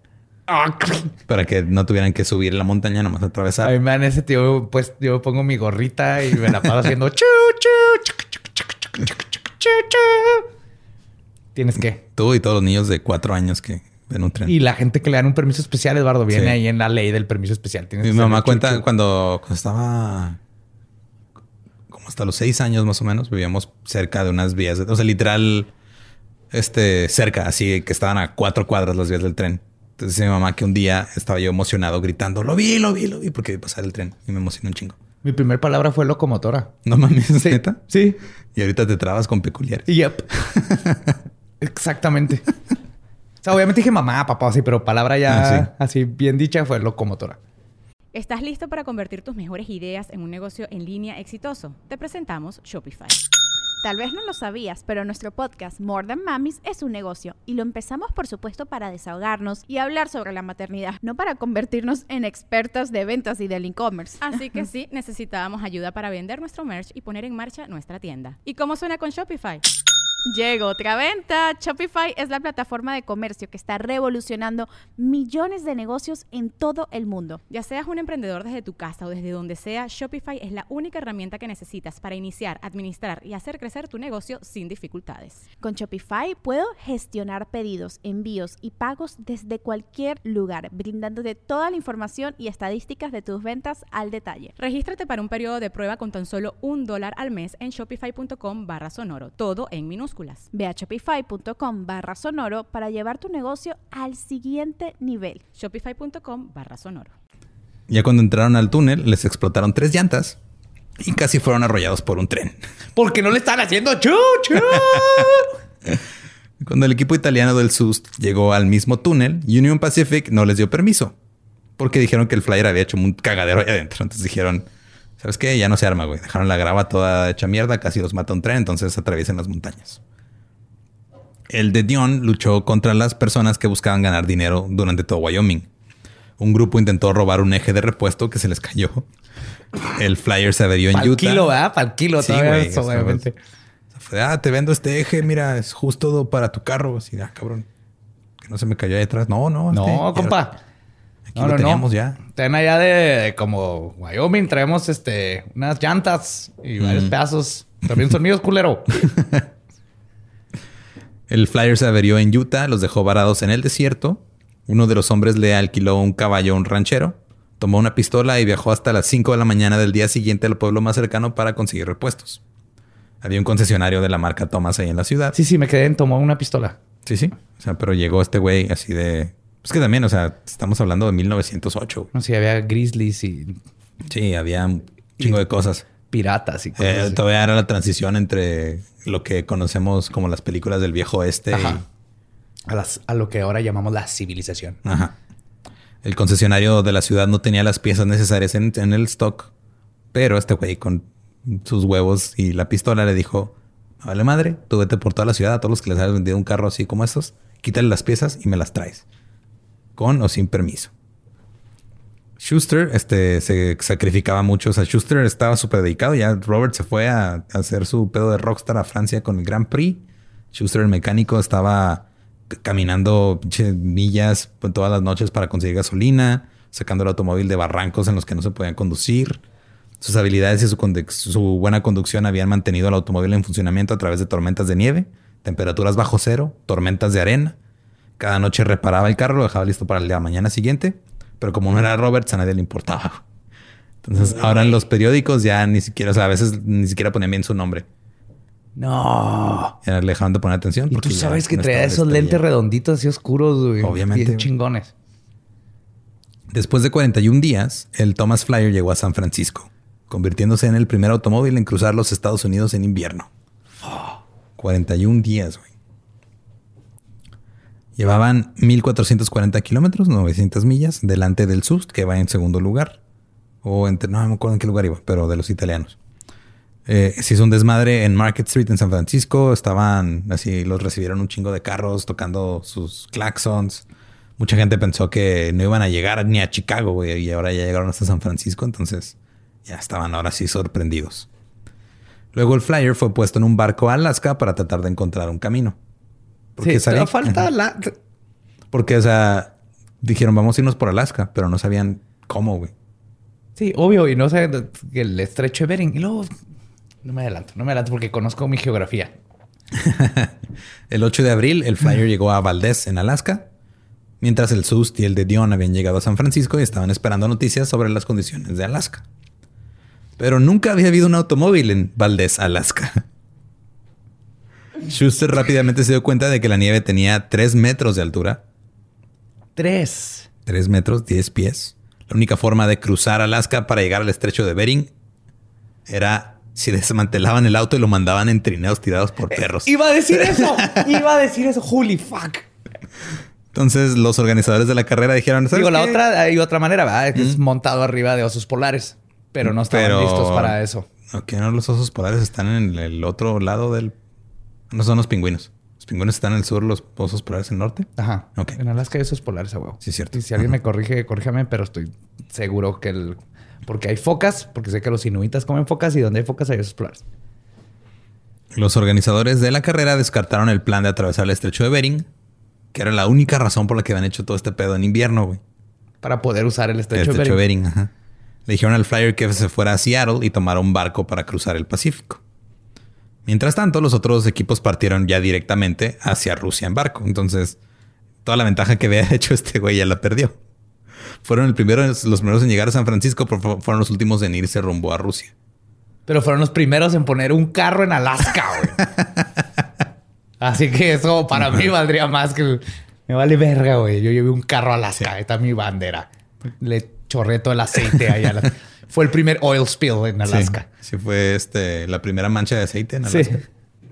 Para que no tuvieran que subir la montaña, nomás atravesar. Ay, man, ese tío, pues yo pongo mi gorrita y me la paso haciendo chu, chu, chu, chu, chu, chu, chu, chu, chu. ¿Tienes qué? Tú y todos los niños de cuatro años que ven un tren. Y la gente que le dan un permiso especial, Eduardo, viene sí. ahí en la ley del permiso especial. Mi mamá cuenta chu, cuando, cuando estaba como hasta los seis años más o menos, vivíamos cerca de unas vías, o sea, literal, este, cerca, así que estaban a cuatro cuadras las vías del tren. Entonces dice mi mamá que un día estaba yo emocionado gritando, lo vi, lo vi, lo vi, porque iba a pasar el tren y me emocionó un chingo. Mi primer palabra fue locomotora. No mames, sí. ¿neta? Sí. Y ahorita te trabas con peculiares. Yep. Exactamente. O sea, obviamente dije mamá, papá, así, pero palabra ya ah, sí. así bien dicha fue locomotora. ¿Estás listo para convertir tus mejores ideas en un negocio en línea exitoso? Te presentamos Shopify. Tal vez no lo sabías, pero nuestro podcast More Than Mamis es un negocio y lo empezamos por supuesto para desahogarnos y hablar sobre la maternidad, no para convertirnos en expertas de ventas y del e-commerce. Así que sí, necesitábamos ayuda para vender nuestro merch y poner en marcha nuestra tienda. ¿Y cómo suena con Shopify? Llegó otra venta. Shopify es la plataforma de comercio que está revolucionando millones de negocios en todo el mundo. Ya seas un emprendedor desde tu casa o desde donde sea, Shopify es la única herramienta que necesitas para iniciar, administrar y hacer crecer tu negocio sin dificultades. Con Shopify puedo gestionar pedidos, envíos y pagos desde cualquier lugar, brindándote toda la información y estadísticas de tus ventas al detalle. Regístrate para un periodo de prueba con tan solo un dólar al mes en shopify.com barra sonoro. Todo en minúsculas. Ve a shopify.com barra sonoro para llevar tu negocio al siguiente nivel. Shopify.com barra sonoro. Ya cuando entraron al túnel, les explotaron tres llantas y casi fueron arrollados por un tren. Porque no le están haciendo chu, chu. Cuando el equipo italiano del S U S T llegó al mismo túnel, Union Pacific no les dio permiso. Porque dijeron que el flyer había hecho un cagadero ahí adentro. Entonces dijeron, ¿sabes qué? Ya no se arma, güey. Dejaron la grava toda hecha mierda. Casi los mata un tren. Entonces atraviesen las montañas. El de Dion luchó contra las personas que buscaban ganar dinero durante todo Wyoming. Un grupo intentó robar un eje de repuesto que se les cayó. El flyer se averió en Pa'l Utah. Kilo, ¿verdad? Para el kilo. Sí, Todavía güey, eso, obviamente. Fue, ah, te vendo este eje. Mira, es justo para tu carro. Así, ah, cabrón. Que no se me cayó ahí atrás. No, no. No, este, compa. Aquí no, lo no, teníamos no. ya. Ten allá de como Wyoming. Traemos este, unas llantas y varios Mm. pedazos. También son míos, culero. El flyer se averió en Utah. Los dejó varados en el desierto. Uno de los hombres le alquiló un caballo a un ranchero. Tomó una pistola y viajó hasta las cinco de la mañana del día siguiente al pueblo más cercano para conseguir repuestos. Había un concesionario de la marca Thomas ahí en la ciudad. Sí, sí, me quedé en tomar una pistola. Sí, sí. O sea, pero llegó este güey así de... Pues que también, o sea, estamos hablando de mil novecientos ocho. No sé, había grizzlies y Sí, había un chingo de cosas. piratas y cosas Eh, así. todavía era la transición entre lo que conocemos como las películas del viejo oeste. Ajá. A, las, a lo que ahora llamamos la civilización. Y... Ajá. El concesionario de la ciudad no tenía las piezas necesarias en, en el stock. Pero este güey con sus huevos y la pistola le dijo... Vale madre, tú vete por toda la ciudad a todos los que les hayas vendido un carro así como estos. Quítale las piezas y me las traes. Con o sin permiso. Schuster este, se sacrificaba mucho. O sea, Schuster estaba súper dedicado. Ya Robert se fue a, a hacer su pedo de rockstar a Francia con el Grand Prix. Schuster, el mecánico, estaba c- caminando pinche millas pues, todas las noches para conseguir gasolina, sacando el automóvil de barrancos en los que no se podían conducir. Sus habilidades y su, conduc- su buena conducción habían mantenido el automóvil en funcionamiento a través de tormentas de nieve, temperaturas bajo cero, tormentas de arena. Cada noche reparaba el carro, lo dejaba listo para la mañana siguiente. Pero como no era Roberts, a nadie le importaba. Entonces, ahora en los periódicos ya ni siquiera, o sea, a veces ni siquiera ponían bien su nombre. No. Ya le dejaban de poner atención. Y porque tú ya sabes que no traía estaba la esos estrella. lentes redonditos así oscuros, güey. Obviamente, Bien güey. chingones. Después de cuarenta y un días, el Thomas Flyer llegó a San Francisco, convirtiéndose en el primer automóvil en cruzar los Estados Unidos en invierno. cuarenta y un días, güey. Llevaban mil cuatrocientos cuarenta kilómetros, novecientas millas, delante del S U S, que va en segundo lugar. O entre, no me acuerdo en qué lugar iba, pero de los italianos. Eh, se hizo un desmadre en Market Street en San Francisco. Estaban así, los recibieron un chingo de carros tocando sus claxons. Mucha gente pensó que no iban a llegar ni a Chicago, güey, y ahora ya llegaron hasta San Francisco. Entonces ya estaban ahora sí sorprendidos. Luego el Flyer fue puesto en un barco a Alaska para tratar de encontrar un camino. Sí, sabían- pero falta Ajá. la... Porque, o sea, dijeron, vamos a irnos por Alaska, pero no sabían cómo, güey. Sí, obvio. Y no sé, el estrecho de Bering. Y luego... No me adelanto, no me adelanto porque conozco mi geografía. El ocho de abril, el Flyer llegó a Valdez, en Alaska, mientras el S U S y el de Dion habían llegado a San Francisco y estaban esperando noticias sobre las condiciones de Alaska. Pero nunca había habido un automóvil en Valdez, Alaska. Schuster rápidamente se dio cuenta de que la nieve tenía tres metros de altura. Tres. tres metros, diez pies. La única forma de cruzar Alaska para llegar al estrecho de Bering era si desmantelaban el auto y lo mandaban en trineos tirados por perros. Iba a decir eso. Iba a decir eso. Holy fuck. Entonces los organizadores de la carrera dijeron... ¿sabes Digo, la qué? otra, hay otra manera, ¿verdad? Que es montado arriba de osos polares. Pero no estaban Pero- listos para eso. Ok, no, los osos polares están en el otro lado del... No son los pingüinos. Los pingüinos están en el sur, los osos polares en el norte. Ajá. Ok. En Alaska hay osos polares a huevo. Sí, cierto. Y si alguien Ajá. me corrige, corríjame, pero estoy seguro que el... Porque hay focas, porque sé que los inuitas comen focas y donde hay focas hay osos polares. Los organizadores de la carrera descartaron el plan de atravesar el estrecho de Bering, que era la única razón por la que habían hecho todo este pedo en invierno, güey. Para poder usar el El estrecho de estrecho de Bering. Bering, ajá. Le dijeron al Flyer que se fuera a Seattle y tomara un barco para cruzar el Pacífico. Mientras tanto, los otros equipos partieron ya directamente hacia Rusia en barco. Entonces, toda la ventaja que había hecho este güey ya la perdió. Fueron el primero, los primeros en llegar a San Francisco, pero fueron los últimos en irse rumbo a Rusia. Pero fueron los primeros en poner un carro en Alaska, güey. Así que eso para mí valdría más que... el- Me vale verga, güey. Yo llevé un carro a Alaska. Ahí está mi bandera. Le chorré todo el aceite ahí a la... Fue el primer oil spill en Alaska. Sí, sí fue este, la primera mancha de aceite en Sí. Alaska.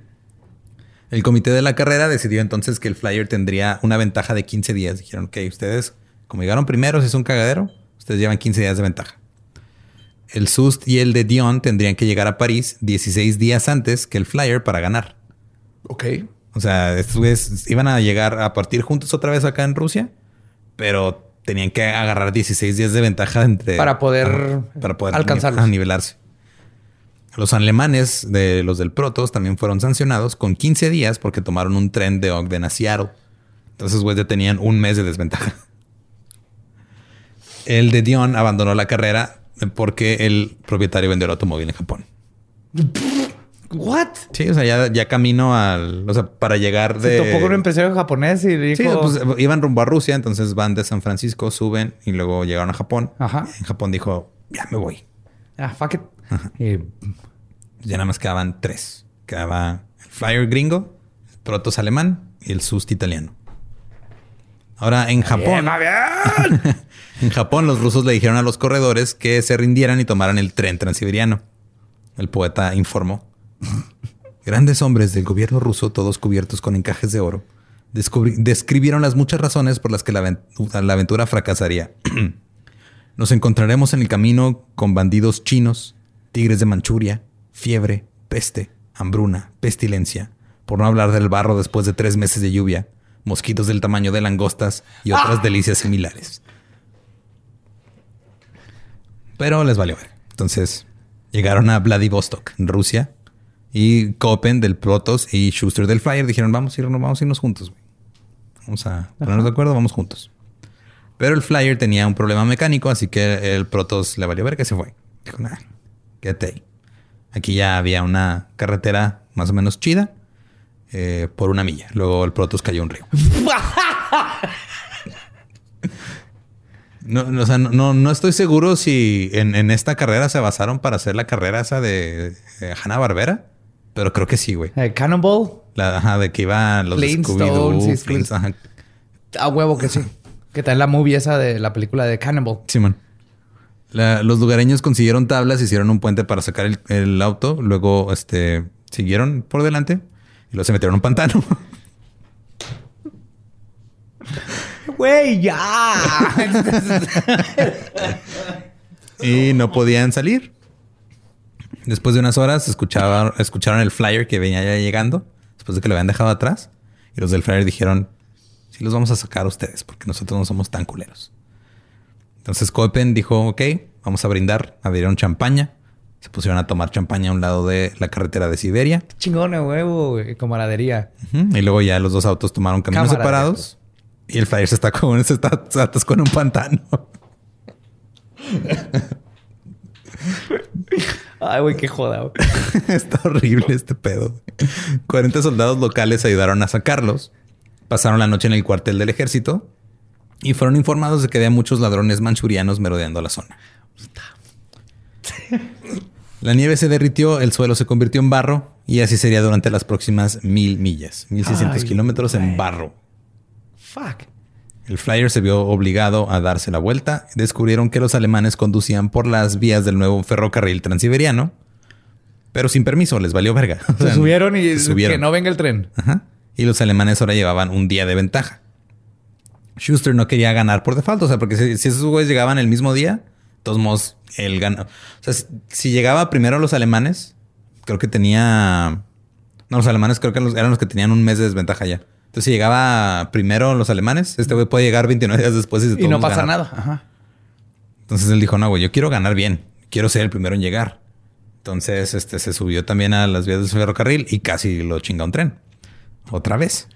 El comité de la carrera decidió entonces que el Flyer tendría una ventaja de quince días. Dijeron, ok, ustedes, como llegaron primero, si es un cagadero, Ustedes llevan quince días de ventaja. El Soust y el de Dion tendrían que llegar a París dieciséis días antes que el Flyer para ganar. Ok. O sea, estos güeyes iban a llegar a partir juntos otra vez acá en Rusia, pero tenían que agarrar dieciséis días de ventaja entre... Para poder, uh, para poder alcanzarlos. A nivelarse. Los alemanes, de los del Protoss, también fueron sancionados con quince días porque tomaron un tren de Ogden a Seattle. Entonces, güey, ya tenían un mes de desventaja. El de Dion abandonó la carrera porque el propietario vendió el automóvil en Japón. ¿What? Sí, o sea, ya, ya camino al... O sea, para llegar de... Se topó con un empresario japonés y dijo... Sí, pues iban rumbo a Rusia, entonces van de San Francisco, suben y luego llegaron a Japón. Ajá. En Japón dijo, ya me voy. Ah, fuck it. Eh, Ya nada más quedaban tres. Quedaba el Flyer gringo, el Protoss alemán y el Soust italiano. Ahora, en Japón... bien, bien. En Japón, los rusos le dijeron a los corredores que se rindieran y tomaran el tren transiberiano. El poeta informó. Grandes hombres del gobierno ruso, todos cubiertos con encajes de oro, describieron las muchas razones por las que la, avent- la aventura fracasaría. Nos encontraremos en el camino con bandidos chinos, tigres de Manchuria, fiebre, peste, hambruna, pestilencia, por no hablar del barro después de tres meses de lluvia, mosquitos del tamaño de langostas y otras ¡ah! delicias similares. Pero les valió ver. Entonces llegaron a Vladivostok, en Rusia, y Köppen del Protoss y Schuster del Flyer dijeron, vamos a irnos, vamos a irnos juntos, güey. Vamos a ponernos de acuerdo, vamos juntos. Pero el Flyer tenía un problema mecánico, así que el Protoss le valió ver que se fue. Dijo, nah, quédate ahí. Aquí ya había una carretera más o menos chida eh, por una milla. Luego el Protoss cayó a un río. No, no, o sea, no, no estoy seguro si en, en esta carrera se basaron para hacer la carrera esa de, de Hanna-Barbera, pero creo que sí, güey. Eh, Cannonball. La ajá, de que iban los Flintstones, Scooby-Doo, sí, Flint, ajá. A huevo que sí. Que está en la movie esa de la película de Cannonball. Simón. La, los lugareños consiguieron tablas, hicieron un puente para sacar el, el auto. Luego este, siguieron por delante y luego se metieron en un pantano. Güey, ya. Y no podían salir. Después de unas horas escuchaban, escucharon el Flyer que venía ya llegando, después de que lo habían dejado atrás. Y los del Flyer dijeron, sí los vamos a sacar a ustedes porque nosotros no somos tan culeros. Entonces Köppen dijo, ok, vamos a brindar. Abrieron champaña. Se pusieron a tomar champaña a un lado de la carretera de Siberia. Chingona, huevo, güey. Camaradería. Uh-huh. Y luego ya los dos autos tomaron caminos separados. Y el Flyer se está con, se está, se atascó en un pantano. Ay, güey, qué joda, güey. Está horrible este pedo. cuarenta soldados locales ayudaron a sacarlos. Pasaron la noche en el cuartel del ejército y fueron informados de que había muchos ladrones manchurianos merodeando la zona. La nieve se derritió, el suelo se convirtió en barro y así sería durante las próximas mil millas. mil seiscientos kilómetros en barro. Fuck. El Flyer se vio obligado a darse la vuelta. Descubrieron que los alemanes conducían por las vías del nuevo ferrocarril transiberiano, pero sin permiso, les valió verga. O sea, se subieron y se subieron. Que no venga el tren. Ajá. Y los alemanes ahora llevaban un día de ventaja. Schuster no quería ganar por default, o sea, porque si, si esos güeyes llegaban el mismo día, de todos modos, él ganó. O sea, si, si llegaba primero los alemanes, creo que tenía... No, los alemanes creo que los, eran los que tenían un mes de desventaja ya. Entonces, si llegaba primero los alemanes, este güey puede llegar veintinueve días después y, de y no pasa ganar. nada. Ajá. Entonces él dijo, no, güey, yo quiero ganar bien. Quiero ser el primero en llegar. Entonces este, se subió también a las vías del ferrocarril y casi lo chinga un tren. Otra vez.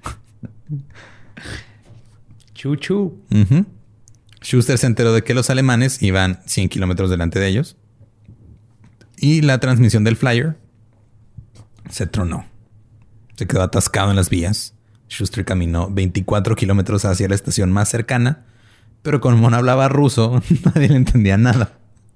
Chuchu. Uh-huh. Schuster se enteró de que los alemanes iban cien kilómetros delante de ellos. Y la transmisión del Flyer se tronó. Se quedó atascado en las vías. Schuster caminó veinticuatro kilómetros hacia la estación más cercana, pero como no hablaba ruso, nadie le entendía nada.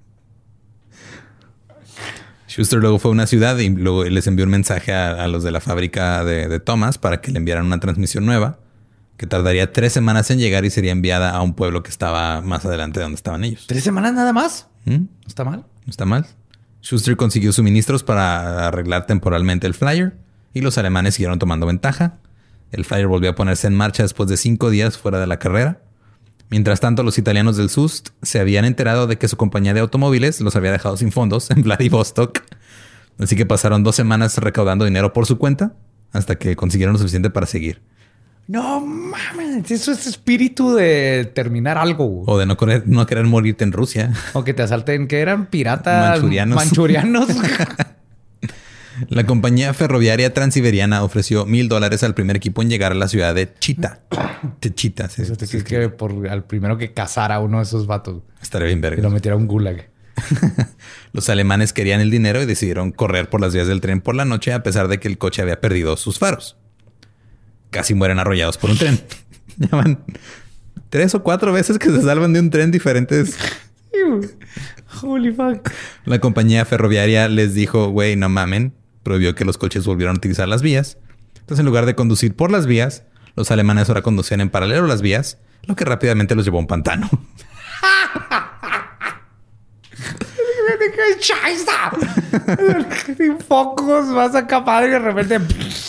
Schuster luego fue a una ciudad y luego les envió un mensaje a, a los de la fábrica de, de Thomas para que le enviaran una transmisión nueva que tardaría tres semanas en llegar y sería enviada a un pueblo que estaba más adelante de donde estaban ellos. ¿Tres semanas nada más? ¿Mm? ¿No está mal? No está mal. Schuster consiguió suministros para arreglar temporalmente el Flyer y los alemanes siguieron tomando ventaja. El Flyer volvió a ponerse en marcha después de cinco días fuera de la carrera. Mientras tanto, los italianos del S U S T se habían enterado de que su compañía de automóviles los había dejado sin fondos en Vladivostok. Así que pasaron dos semanas recaudando dinero por su cuenta hasta que consiguieron lo suficiente para seguir. No mames, eso es espíritu de terminar algo. O de no querer, no querer morirte en Rusia. O que te asalten, que eran piratas manchurianos. manchurianos. La compañía ferroviaria transiberiana ofreció mil dólares al primer equipo en llegar a la ciudad de Chita. De Chita. Sí, Eso te sí, es que por al primero que cazara a uno de esos vatos. Estaría bien verga. Y lo metiera a un gulag. Los alemanes querían el dinero y decidieron correr por las vías del tren por la noche a pesar de que el coche había perdido sus faros. Casi mueren arrollados por un tren. Llaman tres o cuatro veces que se salvan de un tren diferentes. Holy fuck. La compañía ferroviaria les dijo, güey, no mamen. Prohibió que los coches volvieran a utilizar las vías. Entonces, en lugar de conducir por las vías, los alemanes ahora conducían en paralelo a las vías, lo que rápidamente los llevó a un pantano. Sin focos, vas a acabar y de repente...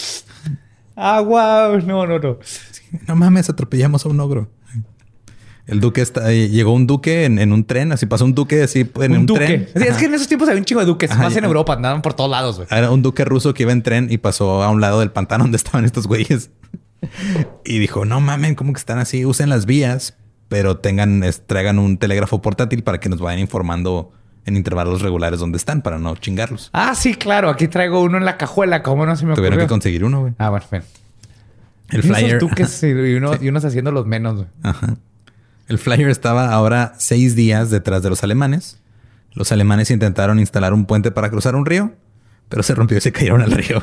Agua. No, no, no. No mames, atropellamos a un ogro. El duque está... Llegó un duque en, en un tren. Así pasó un duque así en un, un duque. tren. Sí, es que en esos tiempos había un chingo de duques. Ajá, más en ya. Europa. Andaban por todos lados, güey. Era un duque ruso que iba en tren y pasó a un lado del pantano donde estaban estos güeyes. Y dijo, no mamen, ¿cómo que están así? Usen las vías, pero tengan, es, traigan un telégrafo portátil para que nos vayan informando en intervalos regulares dónde están para no chingarlos. Ah, sí, claro. Aquí traigo uno en la cajuela. ¿Cómo no se me ocurrió? Tuvieron que conseguir uno, güey. Ah, bueno, ven. El Esos flyer... duques y, uno, y unos haciendo los menos, güey. Ajá. El flyer estaba ahora seis días detrás de los alemanes. Los alemanes intentaron instalar un puente para cruzar un río, pero se rompió y se cayeron al río.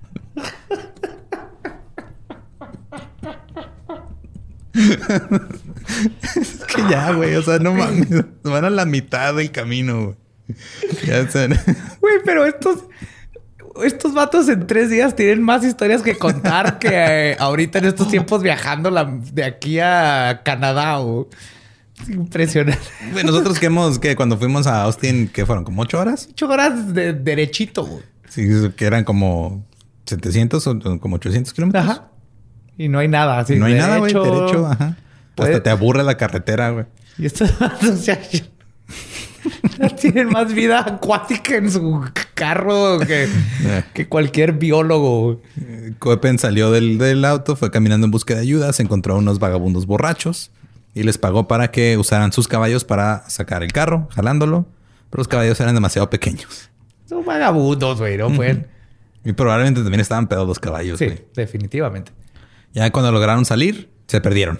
Es que ya, güey. O sea, no mames. Van a la mitad del camino, güey. Ya se... Güey, pero estos... Estos vatos en tres días tienen más historias que contar que eh, ahorita en estos tiempos viajando la, de aquí a Canadá. O... Es impresionante. Güey, nosotros que hemos... que cuando fuimos a Austin, ¿qué fueron? ¿Como ocho horas? Ocho horas de derechito, güey. Sí, que eran como setecientos o como ochocientos kilómetros. Ajá. Y no hay nada. Así, no hay derecho, nada, güey. Derecho, ajá. Puede... Hasta te aburre la carretera, güey. Y estos vatos ya... tienen más vida acuática en su carro que, que cualquier biólogo. Coepen salió del, del auto, fue caminando en busca de ayuda, se encontró a unos vagabundos borrachos y les pagó para que usaran sus caballos para sacar el carro, jalándolo. Pero los caballos eran demasiado pequeños. Son vagabundos, güey, ¿no? Pueden... Y probablemente también estaban pedos los caballos, Sí, güey. definitivamente. Ya cuando lograron salir, se perdieron.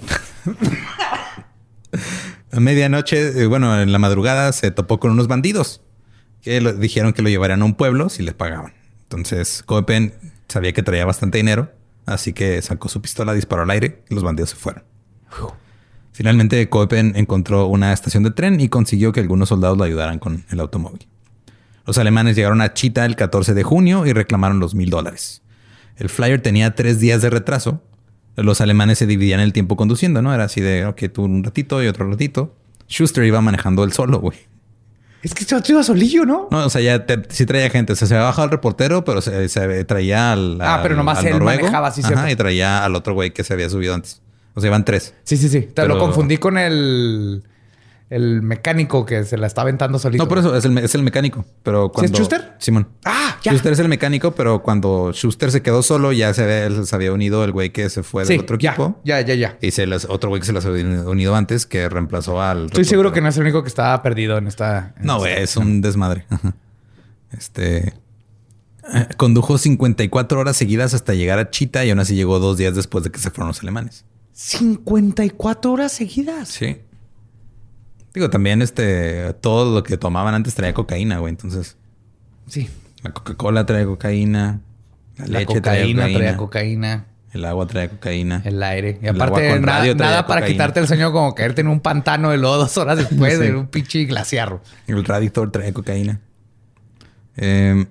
A medianoche, eh, bueno, en la madrugada se topó con unos bandidos que lo, dijeron que lo llevarían a un pueblo si les pagaban. Entonces, Coepen sabía que traía bastante dinero, así que sacó su pistola, disparó al aire y los bandidos se fueron. Finalmente, Coepen encontró una estación de tren y consiguió que algunos soldados lo ayudaran con el automóvil. Los alemanes llegaron a Chita el catorce de junio y reclamaron los mil dólares. El flyer tenía tres días de retraso. Los alemanes se dividían el tiempo conduciendo, ¿no? Era así de, ok, tú un ratito y otro ratito. Schuster iba manejando él solo, güey. Es que se iba solillo, ¿no? No, o sea, ya te, sí traía gente. O sea, se había bajado el reportero, pero se, se traía al, Ah, pero nomás al él noruego. manejaba, sí, Ajá, cierto. y traía al otro güey que se había subido antes. O sea, iban tres. Sí, sí, sí. Te Pero- lo confundí con el... El mecánico que se la está aventando solito. No, por eso es el, me- es el mecánico. Pero cuando... Schuster? Simón. Ah, ya. Schuster es el mecánico, pero cuando Schuster se quedó solo, ya se, había- se había unido el güey que se fue Sí, del otro ya, equipo. ya, ya, ya. Y se las, otro güey que se las había unido antes, que reemplazó al... Estoy seguro que no es el único que estaba perdido en esta... en No, esta- güey, es un desmadre. Ajá. Este... eh, Condujo cincuenta y cuatro horas seguidas hasta llegar a Chita y aún así llegó dos días después de que se fueron los alemanes. cincuenta y cuatro horas seguidas. Sí. Digo, también este... todo lo que tomaban antes traía cocaína, güey. Entonces, Sí. la Coca-Cola trae cocaína. La, La leche cocaína trae traía cocaína. cocaína. El agua trae cocaína. El aire. Y El agua aparte, con nada, radio traía nada para cocaína. quitarte el sueño como caerte en un pantano de lodo dos horas después Sí. de un pinche glaciarro. El Radictor trae cocaína. Eh,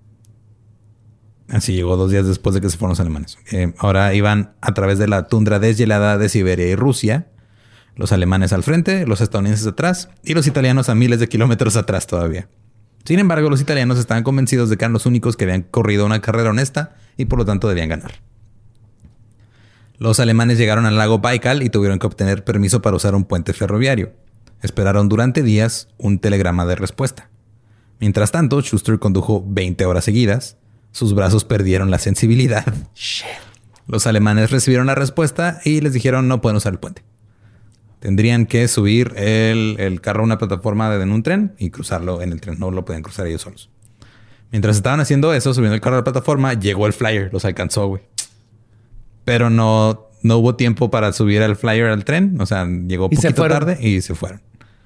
así llegó dos días después de que se fueron los alemanes. Eh, ahora iban a través de la tundra deshielada de Siberia y Rusia. Los alemanes al frente, los estadounidenses atrás y los italianos a miles de kilómetros atrás todavía. Sin embargo, los italianos estaban convencidos de que eran los únicos que habían corrido una carrera honesta y por lo tanto debían ganar. Los alemanes llegaron al lago Baikal y tuvieron que obtener permiso para usar un puente ferroviario. Esperaron durante días un telegrama de respuesta. Mientras tanto, Schuster condujo veinte horas seguidas. Sus brazos perdieron la sensibilidad. Shit. Los alemanes recibieron la respuesta y les dijeron no pueden usar el puente. Tendrían que subir el, el carro a una plataforma de, en un tren y cruzarlo en el tren. No lo pueden cruzar ellos solos. Mientras estaban haciendo eso, subiendo el carro a la plataforma, llegó el flyer. Los alcanzó, güey. Pero no, no hubo tiempo para subir el flyer al tren. O sea, llegó poquito tarde y se fueron.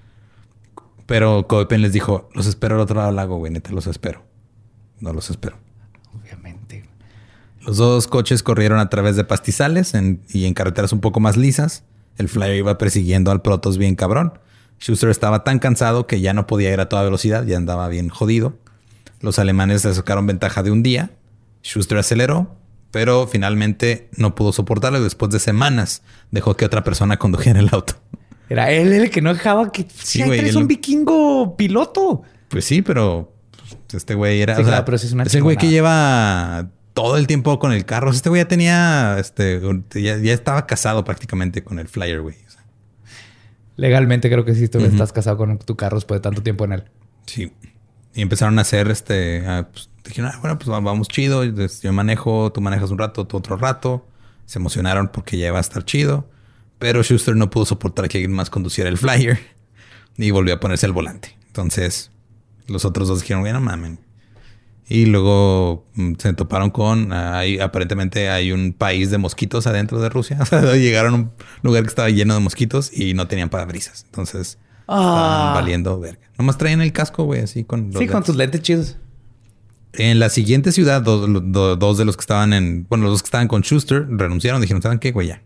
Pero Copen les dijo, los espero al otro lado del lago, güey. Neta, los espero. No los espero. Obviamente. Los dos coches corrieron a través de pastizales en, y en carreteras un poco más lisas. El flyer iba persiguiendo al Protoss bien cabrón. Schuster estaba tan cansado que ya no podía ir a toda velocidad. Ya andaba bien jodido. Los alemanes le sacaron ventaja de un día. Schuster aceleró, pero finalmente no pudo soportarlo y después de semanas dejó que otra persona condujera el auto. Era él el que no dejaba que... Sí, güey. Es un vikingo piloto. Pues sí, pero este güey era... Sí, o claro, sea, pero sí es una es el güey que chingonada. lleva todo el tiempo con el carro. Este güey ya tenía... este ya, ya estaba casado prácticamente con el flyer, güey. O sea, legalmente creo que sí. Tú uh-huh. estás casado con tu carro después de tanto tiempo en él. Sí. Y empezaron a hacer este... A, pues, dijeron, ah, bueno, pues vamos chido. Yo manejo, tú manejas un rato, tú otro rato. Se emocionaron porque ya iba a estar chido. Pero Schuster no pudo soportar que alguien más conduciera el flyer. Y volvió a ponerse al volante. Entonces, los otros dos dijeron, bueno, mamen. Y luego mm, se toparon con... Uh, hay, aparentemente hay un país de mosquitos adentro de Rusia. O sea, llegaron a un lugar que estaba lleno de mosquitos y no tenían parabrisas. Entonces, ah. estaban valiendo verga. Nomás traían el casco, güey, así con los Sí, lentes. con tus lentes chidos. En la siguiente ciudad, dos, dos, dos de los que estaban en... Bueno, los dos que estaban con Schuster renunciaron. Dijeron, ¿saben qué, güey? Ya.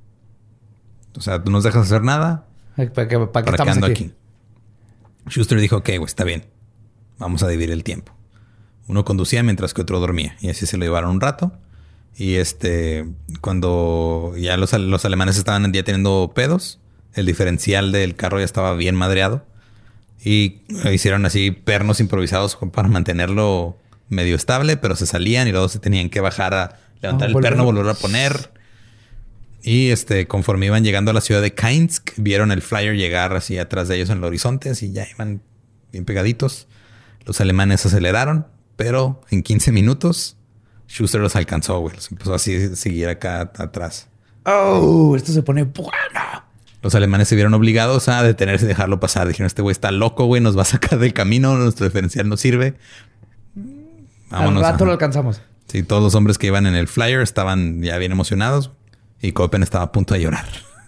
O sea, tú no nos dejas hacer nada. ¿Para qué, para qué ¿Para estamos ando aquí? aquí? Schuster dijo, ok, güey, está bien. Vamos a dividir el tiempo. Uno conducía mientras que otro dormía. Y así se lo llevaron un rato. Y este... Cuando ya los, los alemanes estaban ya teniendo pedos, el diferencial del carro ya estaba bien madreado. Y hicieron así pernos improvisados para mantenerlo medio estable, pero se salían y luego se tenían que bajar a levantar Oh, el perno, volver. volverlo a poner. Y este, conforme iban llegando a la ciudad de Kainsk, vieron el flyer llegar así atrás de ellos en el horizonte, así ya iban bien pegaditos. Los alemanes aceleraron, pero en quince minutos Schuster los alcanzó, güey. Los empezó así a seguir acá atrás. Oh, esto se pone bueno. Los alemanes se vieron obligados a detenerse y dejarlo pasar. Dijeron, este güey está loco, güey, nos va a sacar del camino, nuestro diferencial no sirve. Vámonos. Al rato ajá. lo alcanzamos. Sí, todos los hombres que iban en el flyer estaban ya bien emocionados y Copen estaba a punto de llorar.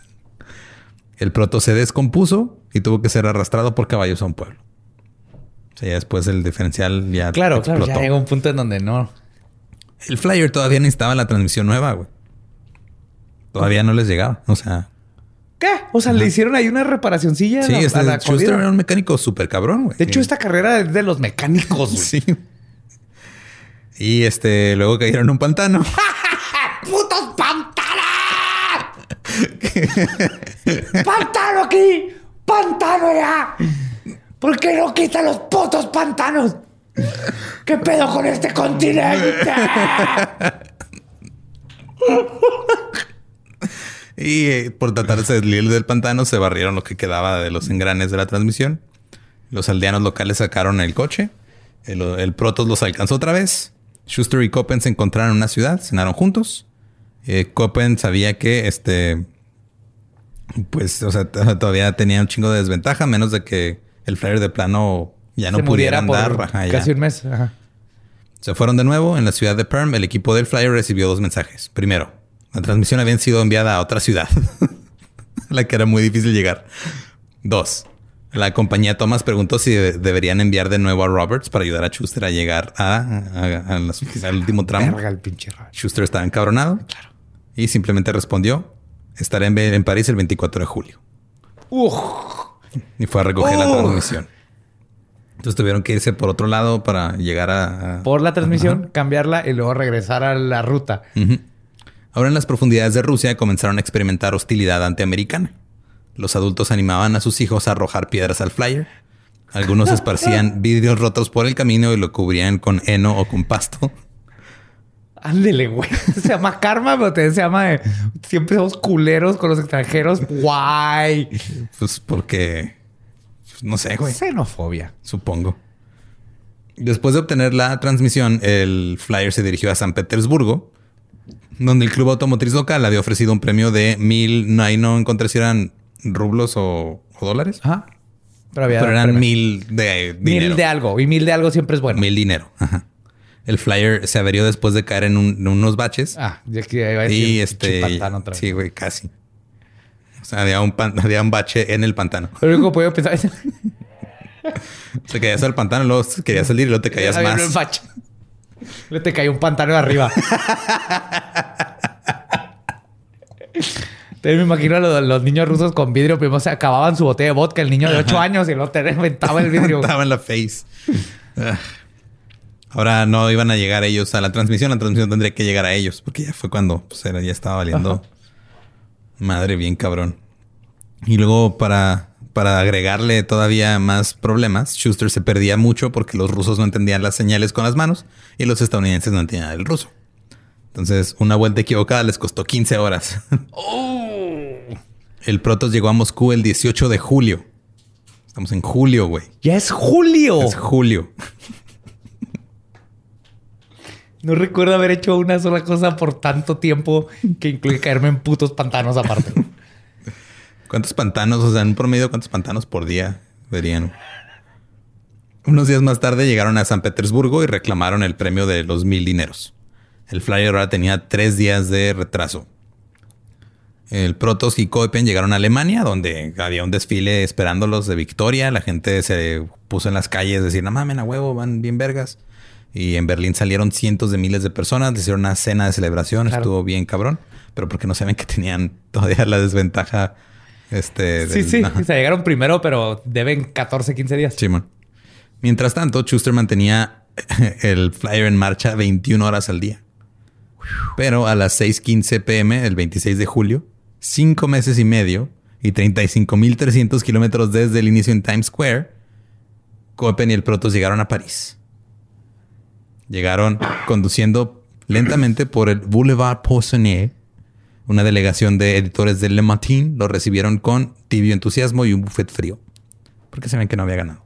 El proto se descompuso y tuvo que ser arrastrado por caballos a un pueblo. O sea, ya después el diferencial ya Claro, explotó. claro. Ya llegó un punto en donde no... El flyer todavía necesitaba la transmisión nueva, güey. Todavía no les llegaba. O sea... ¿Qué? O sea, Ajá. le hicieron ahí una reparacioncilla a Sí, la, este, a la Schuster corrida. era un mecánico súper cabrón, güey. De hecho, esta carrera es de los mecánicos, güey. Sí. Y este, luego cayeron en un pantano. ¡Putos pantanos! ¡Pantano aquí! ¡Pantano ya! ¿Por qué no quitan los putos pantanos? ¿Qué pedo con este continente? Y eh, por tratar de salir del pantano, se barrieron lo que quedaba de los engranes de la transmisión. Los aldeanos locales sacaron el coche. El, el Protoss los alcanzó otra vez. Schuster y Copen se encontraron en una ciudad, cenaron juntos. Eh, Copen sabía que este, pues, o sea, t- todavía tenía un chingo de desventaja, menos de que el flyer de plano ya no Se pudiera muriera andar. por Ajá, ya. casi un mes. Ajá. Se fueron de nuevo. En la ciudad de Perm, el equipo del flyer recibió dos mensajes. Primero, la transmisión había sido enviada a otra ciudad, a la que era muy difícil llegar. Dos, la compañía Thomas preguntó si de- deberían enviar de nuevo a Roberts para ayudar a Schuster a llegar a, a- a las- al último tramo. Verga el pinche rayo. Schuster estaba encabronado y simplemente respondió, estaré en, en París el veinticuatro de julio. Uf. Y fue a recoger la Oh. transmisión. Entonces tuvieron que irse por otro lado para llegar a... a- Por la transmisión, cambiarla y luego regresar a la ruta. Ujú. Ahora en las profundidades de Rusia comenzaron a experimentar hostilidad antiamericana. Los adultos animaban a sus hijos a arrojar piedras al flyer. Algunos esparcían vidrios rotos por el camino y lo cubrían con heno o con pasto. Ándele, güey. Se llama karma, pero también se llama... De, siempre somos culeros con los extranjeros. Guay. Pues porque... No sé, güey. Xenofobia. Supongo. Después de obtener la transmisión, el flyer se dirigió a San Petersburgo, donde el club automotriz local había ofrecido un premio de mil... No, ahí no encontré si eran rublos o, o dólares. Ajá. Pero, había Pero eran premio. mil de dinero. Mil de algo. Y mil de algo siempre es bueno. Mil dinero. Ajá. El flyer se averió después de caer en, un, en unos baches. Ah, ya que iba a decir Y este... pantano otra vez. Sí, güey, casi. O sea, había un, pan, había un bache en el pantano. Lo único que puedo pensar es... Te caías al pantano, luego querías salir y luego te caías Había más. un bache. Le te cayó un pantano de arriba. Entonces me imagino a los, los niños rusos con vidrio. Primero se acababan su botella de vodka, el niño de ocho años, y luego te reventaba el vidrio. Estaba en la face. Ahora no iban a llegar ellos a la transmisión. La transmisión tendría que llegar a ellos. Porque ya fue cuando pues, era, ya estaba valiendo. Ajá. Madre, bien cabrón. Y luego para... Para agregarle todavía más problemas, Schuster se perdía mucho porque los rusos no entendían las señales con las manos y los estadounidenses no entendían el ruso. Entonces, una vuelta equivocada les costó quince horas. Oh. El Protoss llegó a Moscú el dieciocho de julio. Estamos en julio, güey. ¡Ya es julio! Es julio. No recuerdo haber hecho una sola cosa por tanto tiempo que incluye caerme en putos pantanos aparte. ¿Cuántos pantanos? O sea, en un promedio, ¿cuántos pantanos por día verían? Unos días más tarde llegaron a San Petersburgo y reclamaron el premio de los mil dineros. El flyer ahora tenía tres días de retraso. El Protoss y Coepen llegaron a Alemania, donde había un desfile esperándolos de victoria. La gente se puso en las calles a decir, no mamen, a huevo, van bien vergas. Y en Berlín salieron cientos de miles de personas. Hicieron una cena de celebración. Claro. Estuvo bien cabrón. Pero porque no saben que tenían todavía la desventaja... Este, sí, del, sí. Ajá. Se llegaron primero, pero deben catorce, quince días. Sí, man. Mientras tanto, Schuster mantenía el flyer en marcha veintiuna horas al día. Pero a las seis quince pm, el veintiséis de julio, cinco meses y medio y treinta y cinco mil trescientos kilómetros desde el inicio en Times Square, Coepen y el Protoss llegaron a París. Llegaron conduciendo lentamente por el Boulevard Poissonnier. Una delegación de editores de Le Matin lo recibieron con tibio entusiasmo y un buffet frío. Porque se ven que no había ganado.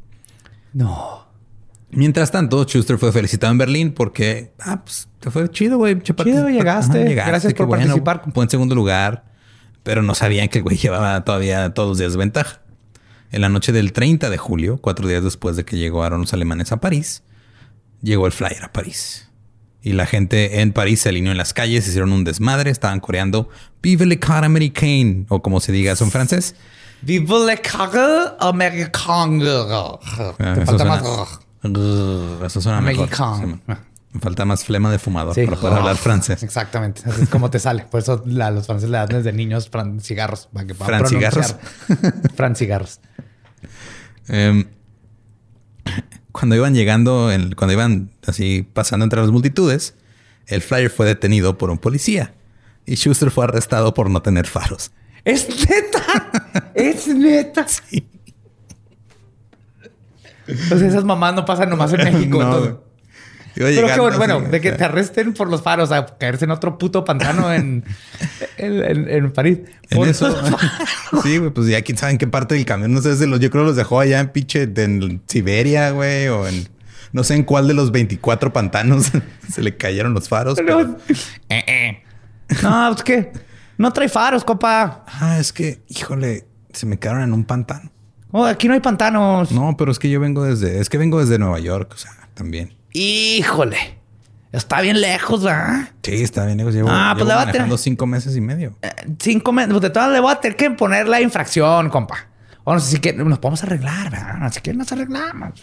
No. Mientras tanto, Schuster fue felicitado en Berlín porque... Ah, pues te fue chido, güey. Chido, llegaste. Ajá, llegaste. Gracias por bueno, participar. Fue en segundo lugar. Pero no sabían que el güey llevaba todavía todos los días de ventaja. En la noche del treinta de julio, cuatro días después de que llegaron los alemanes a París, llegó el flyer a París. Y la gente en París se alineó en las calles, hicieron un desmadre, estaban coreando Vive le carré américain, o como se diga eso en francés. Vive le carré américain. Te falta más. Eso suena mejor. Sí, me falta más flema de fumador sí. para poder oh, hablar francés. Exactamente. Así es como te sale. Por eso la, los franceses le dan desde niños fran cigarros. Para que ¿Fran cigarros? Fran cigarros. Um, Cuando iban llegando, en, cuando iban así pasando entre las multitudes, el flyer fue detenido por un policía y Schuster fue arrestado por no tener faros. ¡Es neta! ¡Es neta! Sí. Pues esas mamás no pasan nomás en México. No. Pero qué bueno, bueno, de que te arresten por los faros a caerse en otro puto pantano en, en, en, en París. En eso. Sí, güey, pues ya quién sabe en qué parte del camión. No sé, se los, yo creo que los dejó allá en pinche en Siberia, güey, o en no sé en cuál de los veinticuatro pantanos se le cayeron los faros. Pero... Pero... Eh, eh. No, es que no trae faros, compa. Ah, es que, híjole, se me quedaron en un pantano. Oh, aquí no hay pantanos. No, pero es que yo vengo desde, es que vengo desde Nueva York, o sea, también. Híjole, está bien lejos, ¿verdad? Sí, está bien lejos. Llevo, ah, pues llevo le va manejando a tener... cinco meses y medio. Eh, cinco meses. Pues de todas le voy a tener que poner la infracción, compa. O no sé si que nos podemos arreglar, ¿verdad? Así que nos arreglamos.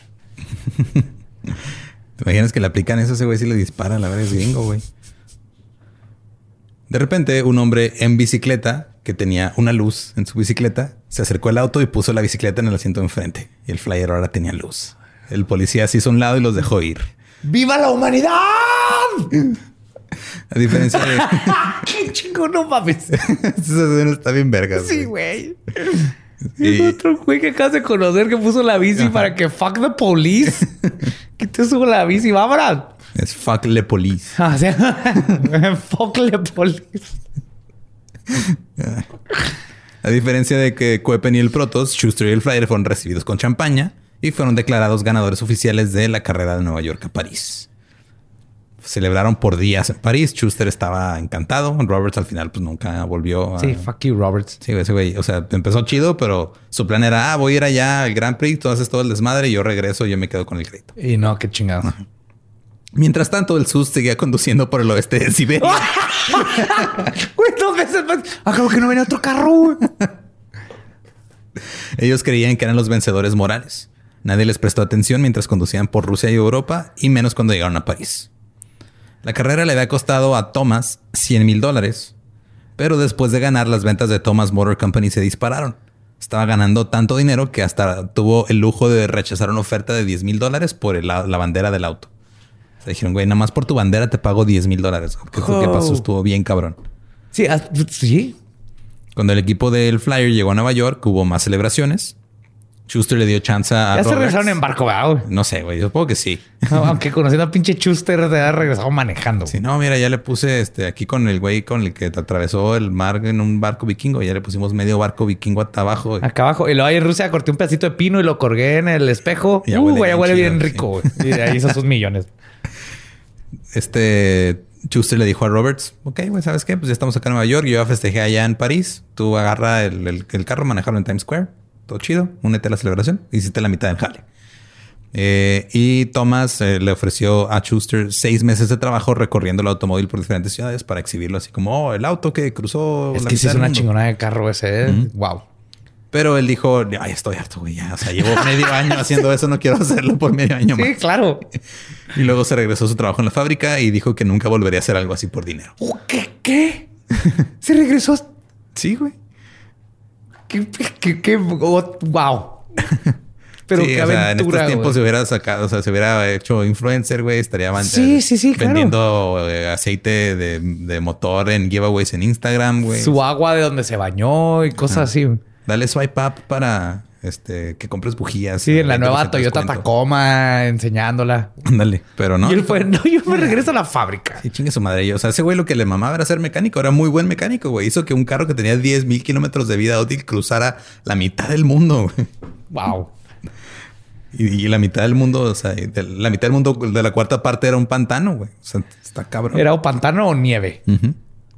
¿Te imaginas que le aplican eso a ese güey si le disparan? La verdad es gringo, güey. De repente, un hombre en bicicleta que tenía una luz en su bicicleta se acercó al auto y puso la bicicleta en el asiento de enfrente. Y el flyer ahora tenía luz. El policía se hizo a un lado y los dejó ir. ¡Viva la humanidad! A diferencia de... ¡Qué chingón, no mames! Eso está bien vergas. Sí, güey. Y... Es otro güey que acabas de conocer que puso la bici Ajá. para que fuck the police. Que te subo la bici, vámonos. Es fuck le police. Ah, o sea, fuck le police. A diferencia de que Koeppen y el Protoss, Schuster y el Flyer fueron recibidos con champaña y fueron declarados ganadores oficiales de la carrera de Nueva York a París. Celebraron por días en París. Schuster estaba encantado. Roberts al final pues nunca volvió a... Sí, fuck you, Roberts. Sí, ese güey. O sea, empezó chido, pero su plan era, ah, voy a ir allá al Grand Prix, tú haces todo el desmadre y yo regreso y yo me quedo con el crédito. Y no, qué chingado. Ajá. Mientras tanto, el S U S seguía conduciendo por el oeste de Siberia. Güey, dos veces más. Ah, creo que no venía otro carro. Ellos creían que eran los vencedores morales. Nadie les prestó atención mientras conducían por Rusia y Europa, y menos cuando llegaron a París. La carrera le había costado a Thomas cien mil dólares, pero después de ganar, las ventas de Thomas Motor Company se dispararon. Estaba ganando tanto dinero que hasta tuvo el lujo de rechazar una oferta de diez mil dólares por el, la bandera del auto. Se dijeron, güey, nada más por tu bandera te pago diez mil dólares. ¿Qué fue que pasó? Estuvo bien cabrón. Sí, ah, sí. Cuando el equipo del Flyer llegó a Nueva York, hubo más celebraciones. Schuster le dio chance a Ya se Roberts. regresaron en barco, ¿verdad? No sé, güey. Yo supongo que sí. No, aunque conociendo a pinche Schuster, te ha regresado manejando. Sí, no, mira, ya le puse este aquí con el güey con el que atravesó el mar en un barco vikingo. Ya le pusimos medio barco vikingo hasta abajo. Güey. Acá abajo. Y luego ahí en Rusia corté un pedacito de pino y lo colgué en el espejo. Ya Uh, huele güey, ya bien huele chido, bien sí. rico, güey. Y de ahí hizo sus millones. Este Schuster le dijo a Roberts, ok, güey, ¿sabes qué? Pues ya estamos acá en Nueva York. Yo ya festejé allá en París. Tú agarra el, el, el carro, manejarlo en Times Square. Todo chido. Únete a la celebración. Hiciste la mitad del jale. Eh, y Thomas eh, le ofreció a Schuster seis meses de trabajo recorriendo el automóvil por diferentes ciudades para exhibirlo así como oh, el auto que cruzó. Es la que sí mitad es del una mundo. chingonada de carro ese. ¿eh? Ujú. Wow. Pero él dijo, ay, estoy harto, güey. Ya. O sea, llevo medio año haciendo eso. No quiero hacerlo por medio año más. Sí, claro. Y luego se regresó a su trabajo en la fábrica y dijo que nunca volvería a hacer algo así por dinero. ¿Qué? ¿Qué? Se regresó. Sí, güey. ¿Qué? ¿Qué? qué? Oh, wow. Pero sí, qué o sea, en estos aventura, tiempos güey. se hubiera sacado, o sea, se hubiera hecho influencer, güey. Estaría van- Sí, sí, sí, claro. vendiendo eh, aceite de, de motor en giveaways en Instagram, güey. Su agua de donde se bañó y cosas Ajá. así. Dale swipe up para este que compres bujías. Sí, en la veinte por nueva ciento de Toyota descuento. Tacoma, enseñándola. Ándale, pero no. Y él fue, no, yo me regreso a la fábrica. Sí, chingue su madre. O sea, ese güey lo que le mamaba era ser mecánico. Era muy buen mecánico, güey. Hizo que un carro que tenía diez mil kilómetros de vida útil cruzara la mitad del mundo, güey. Wow. Y, y la mitad del mundo, o sea, de la mitad del mundo de la cuarta parte era un pantano, güey. O sea, está cabrón. ¿Era o pantano o nieve? Uh-huh.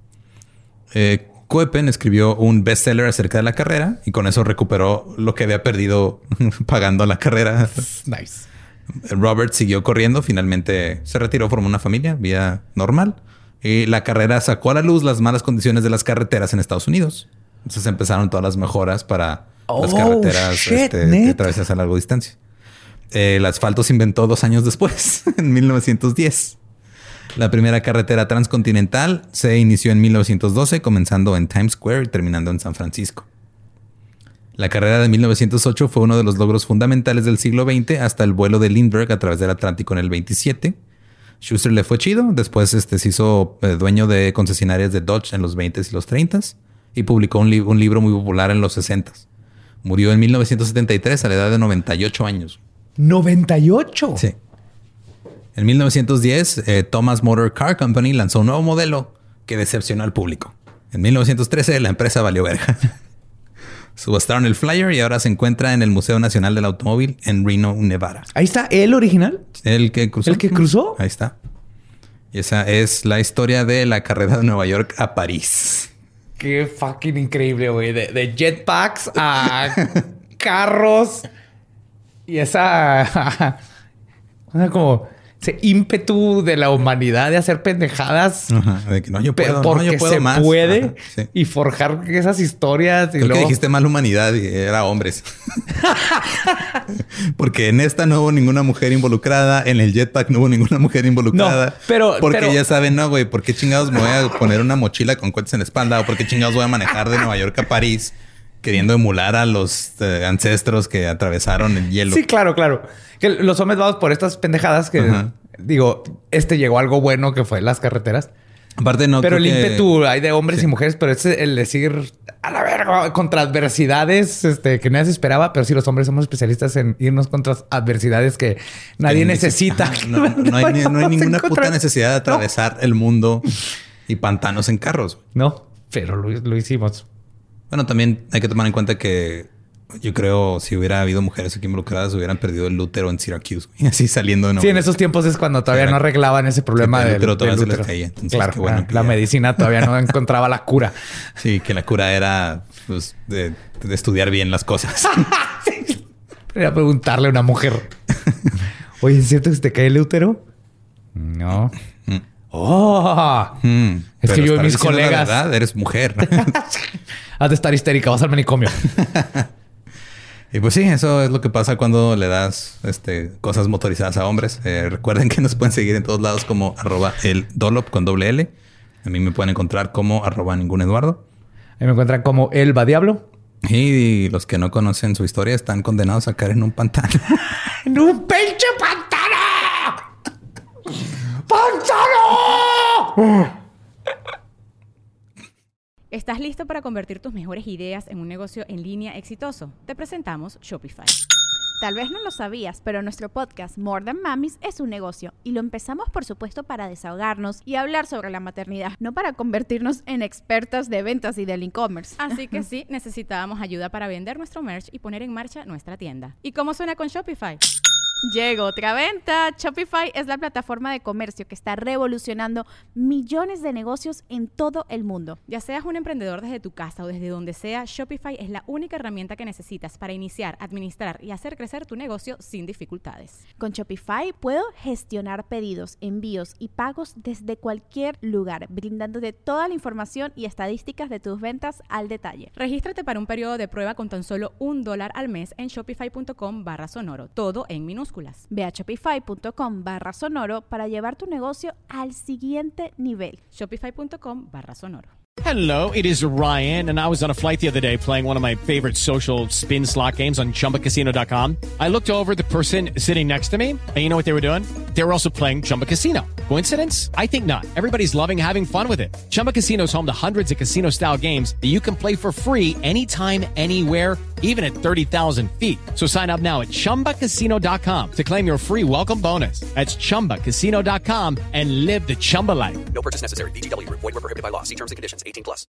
Eh, Koeppen escribió un bestseller acerca de la carrera y con eso recuperó lo que había perdido pagando la carrera. Nice. Robert siguió corriendo. Finalmente se retiró, formó una familia, vida normal. Y la carrera sacó a la luz las malas condiciones de las carreteras en Estados Unidos. Entonces empezaron todas las mejoras para las Oh, carreteras shit, este, de ¿neta? travesías a larga distancia. Eh, el asfalto se inventó dos años después, en mil novecientos diez. La primera carretera transcontinental se inició en mil novecientos doce, comenzando en Times Square y terminando en San Francisco. La carrera de mil novecientos ocho fue uno de los logros fundamentales del siglo veinte hasta el vuelo de Lindbergh a través del Atlántico en el veintisiete. Schuster le fue chido. Después este, se hizo eh, dueño de concesionarias de Dodge en los veinte y los treinta y publicó un, li- un libro muy popular en los sesenta. Murió en mil novecientos setenta y tres a la edad de noventa y ocho años. noventa y ocho. Sí. En mil novecientos diez, eh, Thomas Motor Car Company lanzó un nuevo modelo que decepcionó al público. En mil novecientos trece, la empresa valió verga. Subastaron el Flyer y ahora se encuentra en el Museo Nacional del Automóvil en Reno, Nevada. Ahí está el original. El que cruzó. ¿El que cruzó? Ahí está. Y esa es la historia de la carrera de Nueva York a París. Qué fucking increíble, güey. De, de jetpacks a carros y esa, esa como ese ímpetu de la humanidad de hacer pendejadas. Ajá, de que no, yo pe- puedo, porque no, yo puedo se más. puede Ajá, sí. y forjar esas historias. Y Creo luego... que dijiste mal humanidad y era hombres. Porque en esta no hubo ninguna mujer involucrada. En el jetpack no hubo ninguna mujer involucrada. No, pero- Porque pero- ya saben, no, güey, ¿por qué chingados me voy a poner una mochila con cohetes en la espalda? ¿O por qué chingados voy a manejar de Nueva York a París queriendo emular a los eh, ancestros que atravesaron el hielo? Sí, claro, claro. Que los hombres vamos por estas pendejadas que, Ajá. digo, este llegó algo bueno que fue las carreteras. Aparte no Pero el creo que- ímpetu hay de hombres Sí. y mujeres, pero es el decir a la verga, contra adversidades este, que nadie se esperaba, pero sí los hombres somos especialistas en irnos contra adversidades que nadie que necesita. No, no, no, hay, no hay ninguna puta necesidad de atravesar no. el mundo y pantanos en carros. No, pero lo, lo hicimos. Bueno, también hay que tomar en cuenta que yo creo si hubiera habido mujeres aquí involucradas hubieran perdido el útero en Syracuse y así saliendo de nuevo. Sí, en esos tiempos es cuando todavía Era, no arreglaban ese problema sí, del, útero todavía del se les caía. Entonces, claro, bueno, la ya. medicina todavía no encontraba la cura. Sí, que la cura era pues, de, de estudiar bien las cosas. Era preguntarle a una mujer. Oye, ¿es cierto que se te cae el útero? No. Mm. ¡Oh! Mm. Es Pero que yo y mis colegas... La verdad, eres mujer. Has de estar histérica. Vas al manicomio. Y pues sí, eso es lo que pasa cuando le das este, cosas motorizadas a hombres. Eh, recuerden que nos pueden seguir en todos lados como arroba el Dolop con doble L. A mí me pueden encontrar como arroba ningún Eduardo. A mí me encuentran como el Va Diablo. Y los que no conocen su historia están condenados a caer en un pantano. ¡En un pinche pantano! ¡Pantano! ¿Estás listo para convertir tus mejores ideas en un negocio en línea exitoso? Te presentamos Shopify. Tal vez no lo sabías, pero nuestro podcast More Than Mamis es un negocio y lo empezamos por supuesto para desahogarnos y hablar sobre la maternidad, no para convertirnos en expertas de ventas y del e-commerce. Así que sí, necesitábamos ayuda para vender nuestro merch y poner en marcha nuestra tienda. ¿Y cómo suena con Shopify? Llegó otra venta. Shopify es la plataforma de comercio que está revolucionando millones de negocios en todo el mundo. Ya seas un emprendedor desde tu casa o desde donde sea, Shopify es la única herramienta que necesitas para iniciar, administrar y hacer crecer tu negocio sin dificultades. Con Shopify puedo gestionar pedidos, envíos y pagos desde cualquier lugar, brindándote toda la información y estadísticas de tus ventas al detalle. Regístrate para un periodo de prueba con tan solo un dólar al mes en shopify.com barra sonoro, todo en minúsculas. Ve a shopify.com barra sonoro para llevar tu negocio al siguiente nivel. Shopify.com barra sonoro. Hello, it is Ryan, and I was on a flight the other day playing one of my favorite social spin slot games on Chumba Casino dot com. I looked over at the person sitting next to me, and you know what they were doing? They were also playing Chumba Casino. Coincidence? I think not. Everybody's loving having fun with it. Chumba Casino is home to hundreds of casino-style games that you can play for free anytime, anywhere, even at thirty thousand feet. So sign up now at Chumba Casino dot com to claim your free welcome bonus. That's Chumba Casino dot com and live the Chumba life. No purchase necessary. V G W. Void where prohibited by law. See terms and conditions. eighteen plus.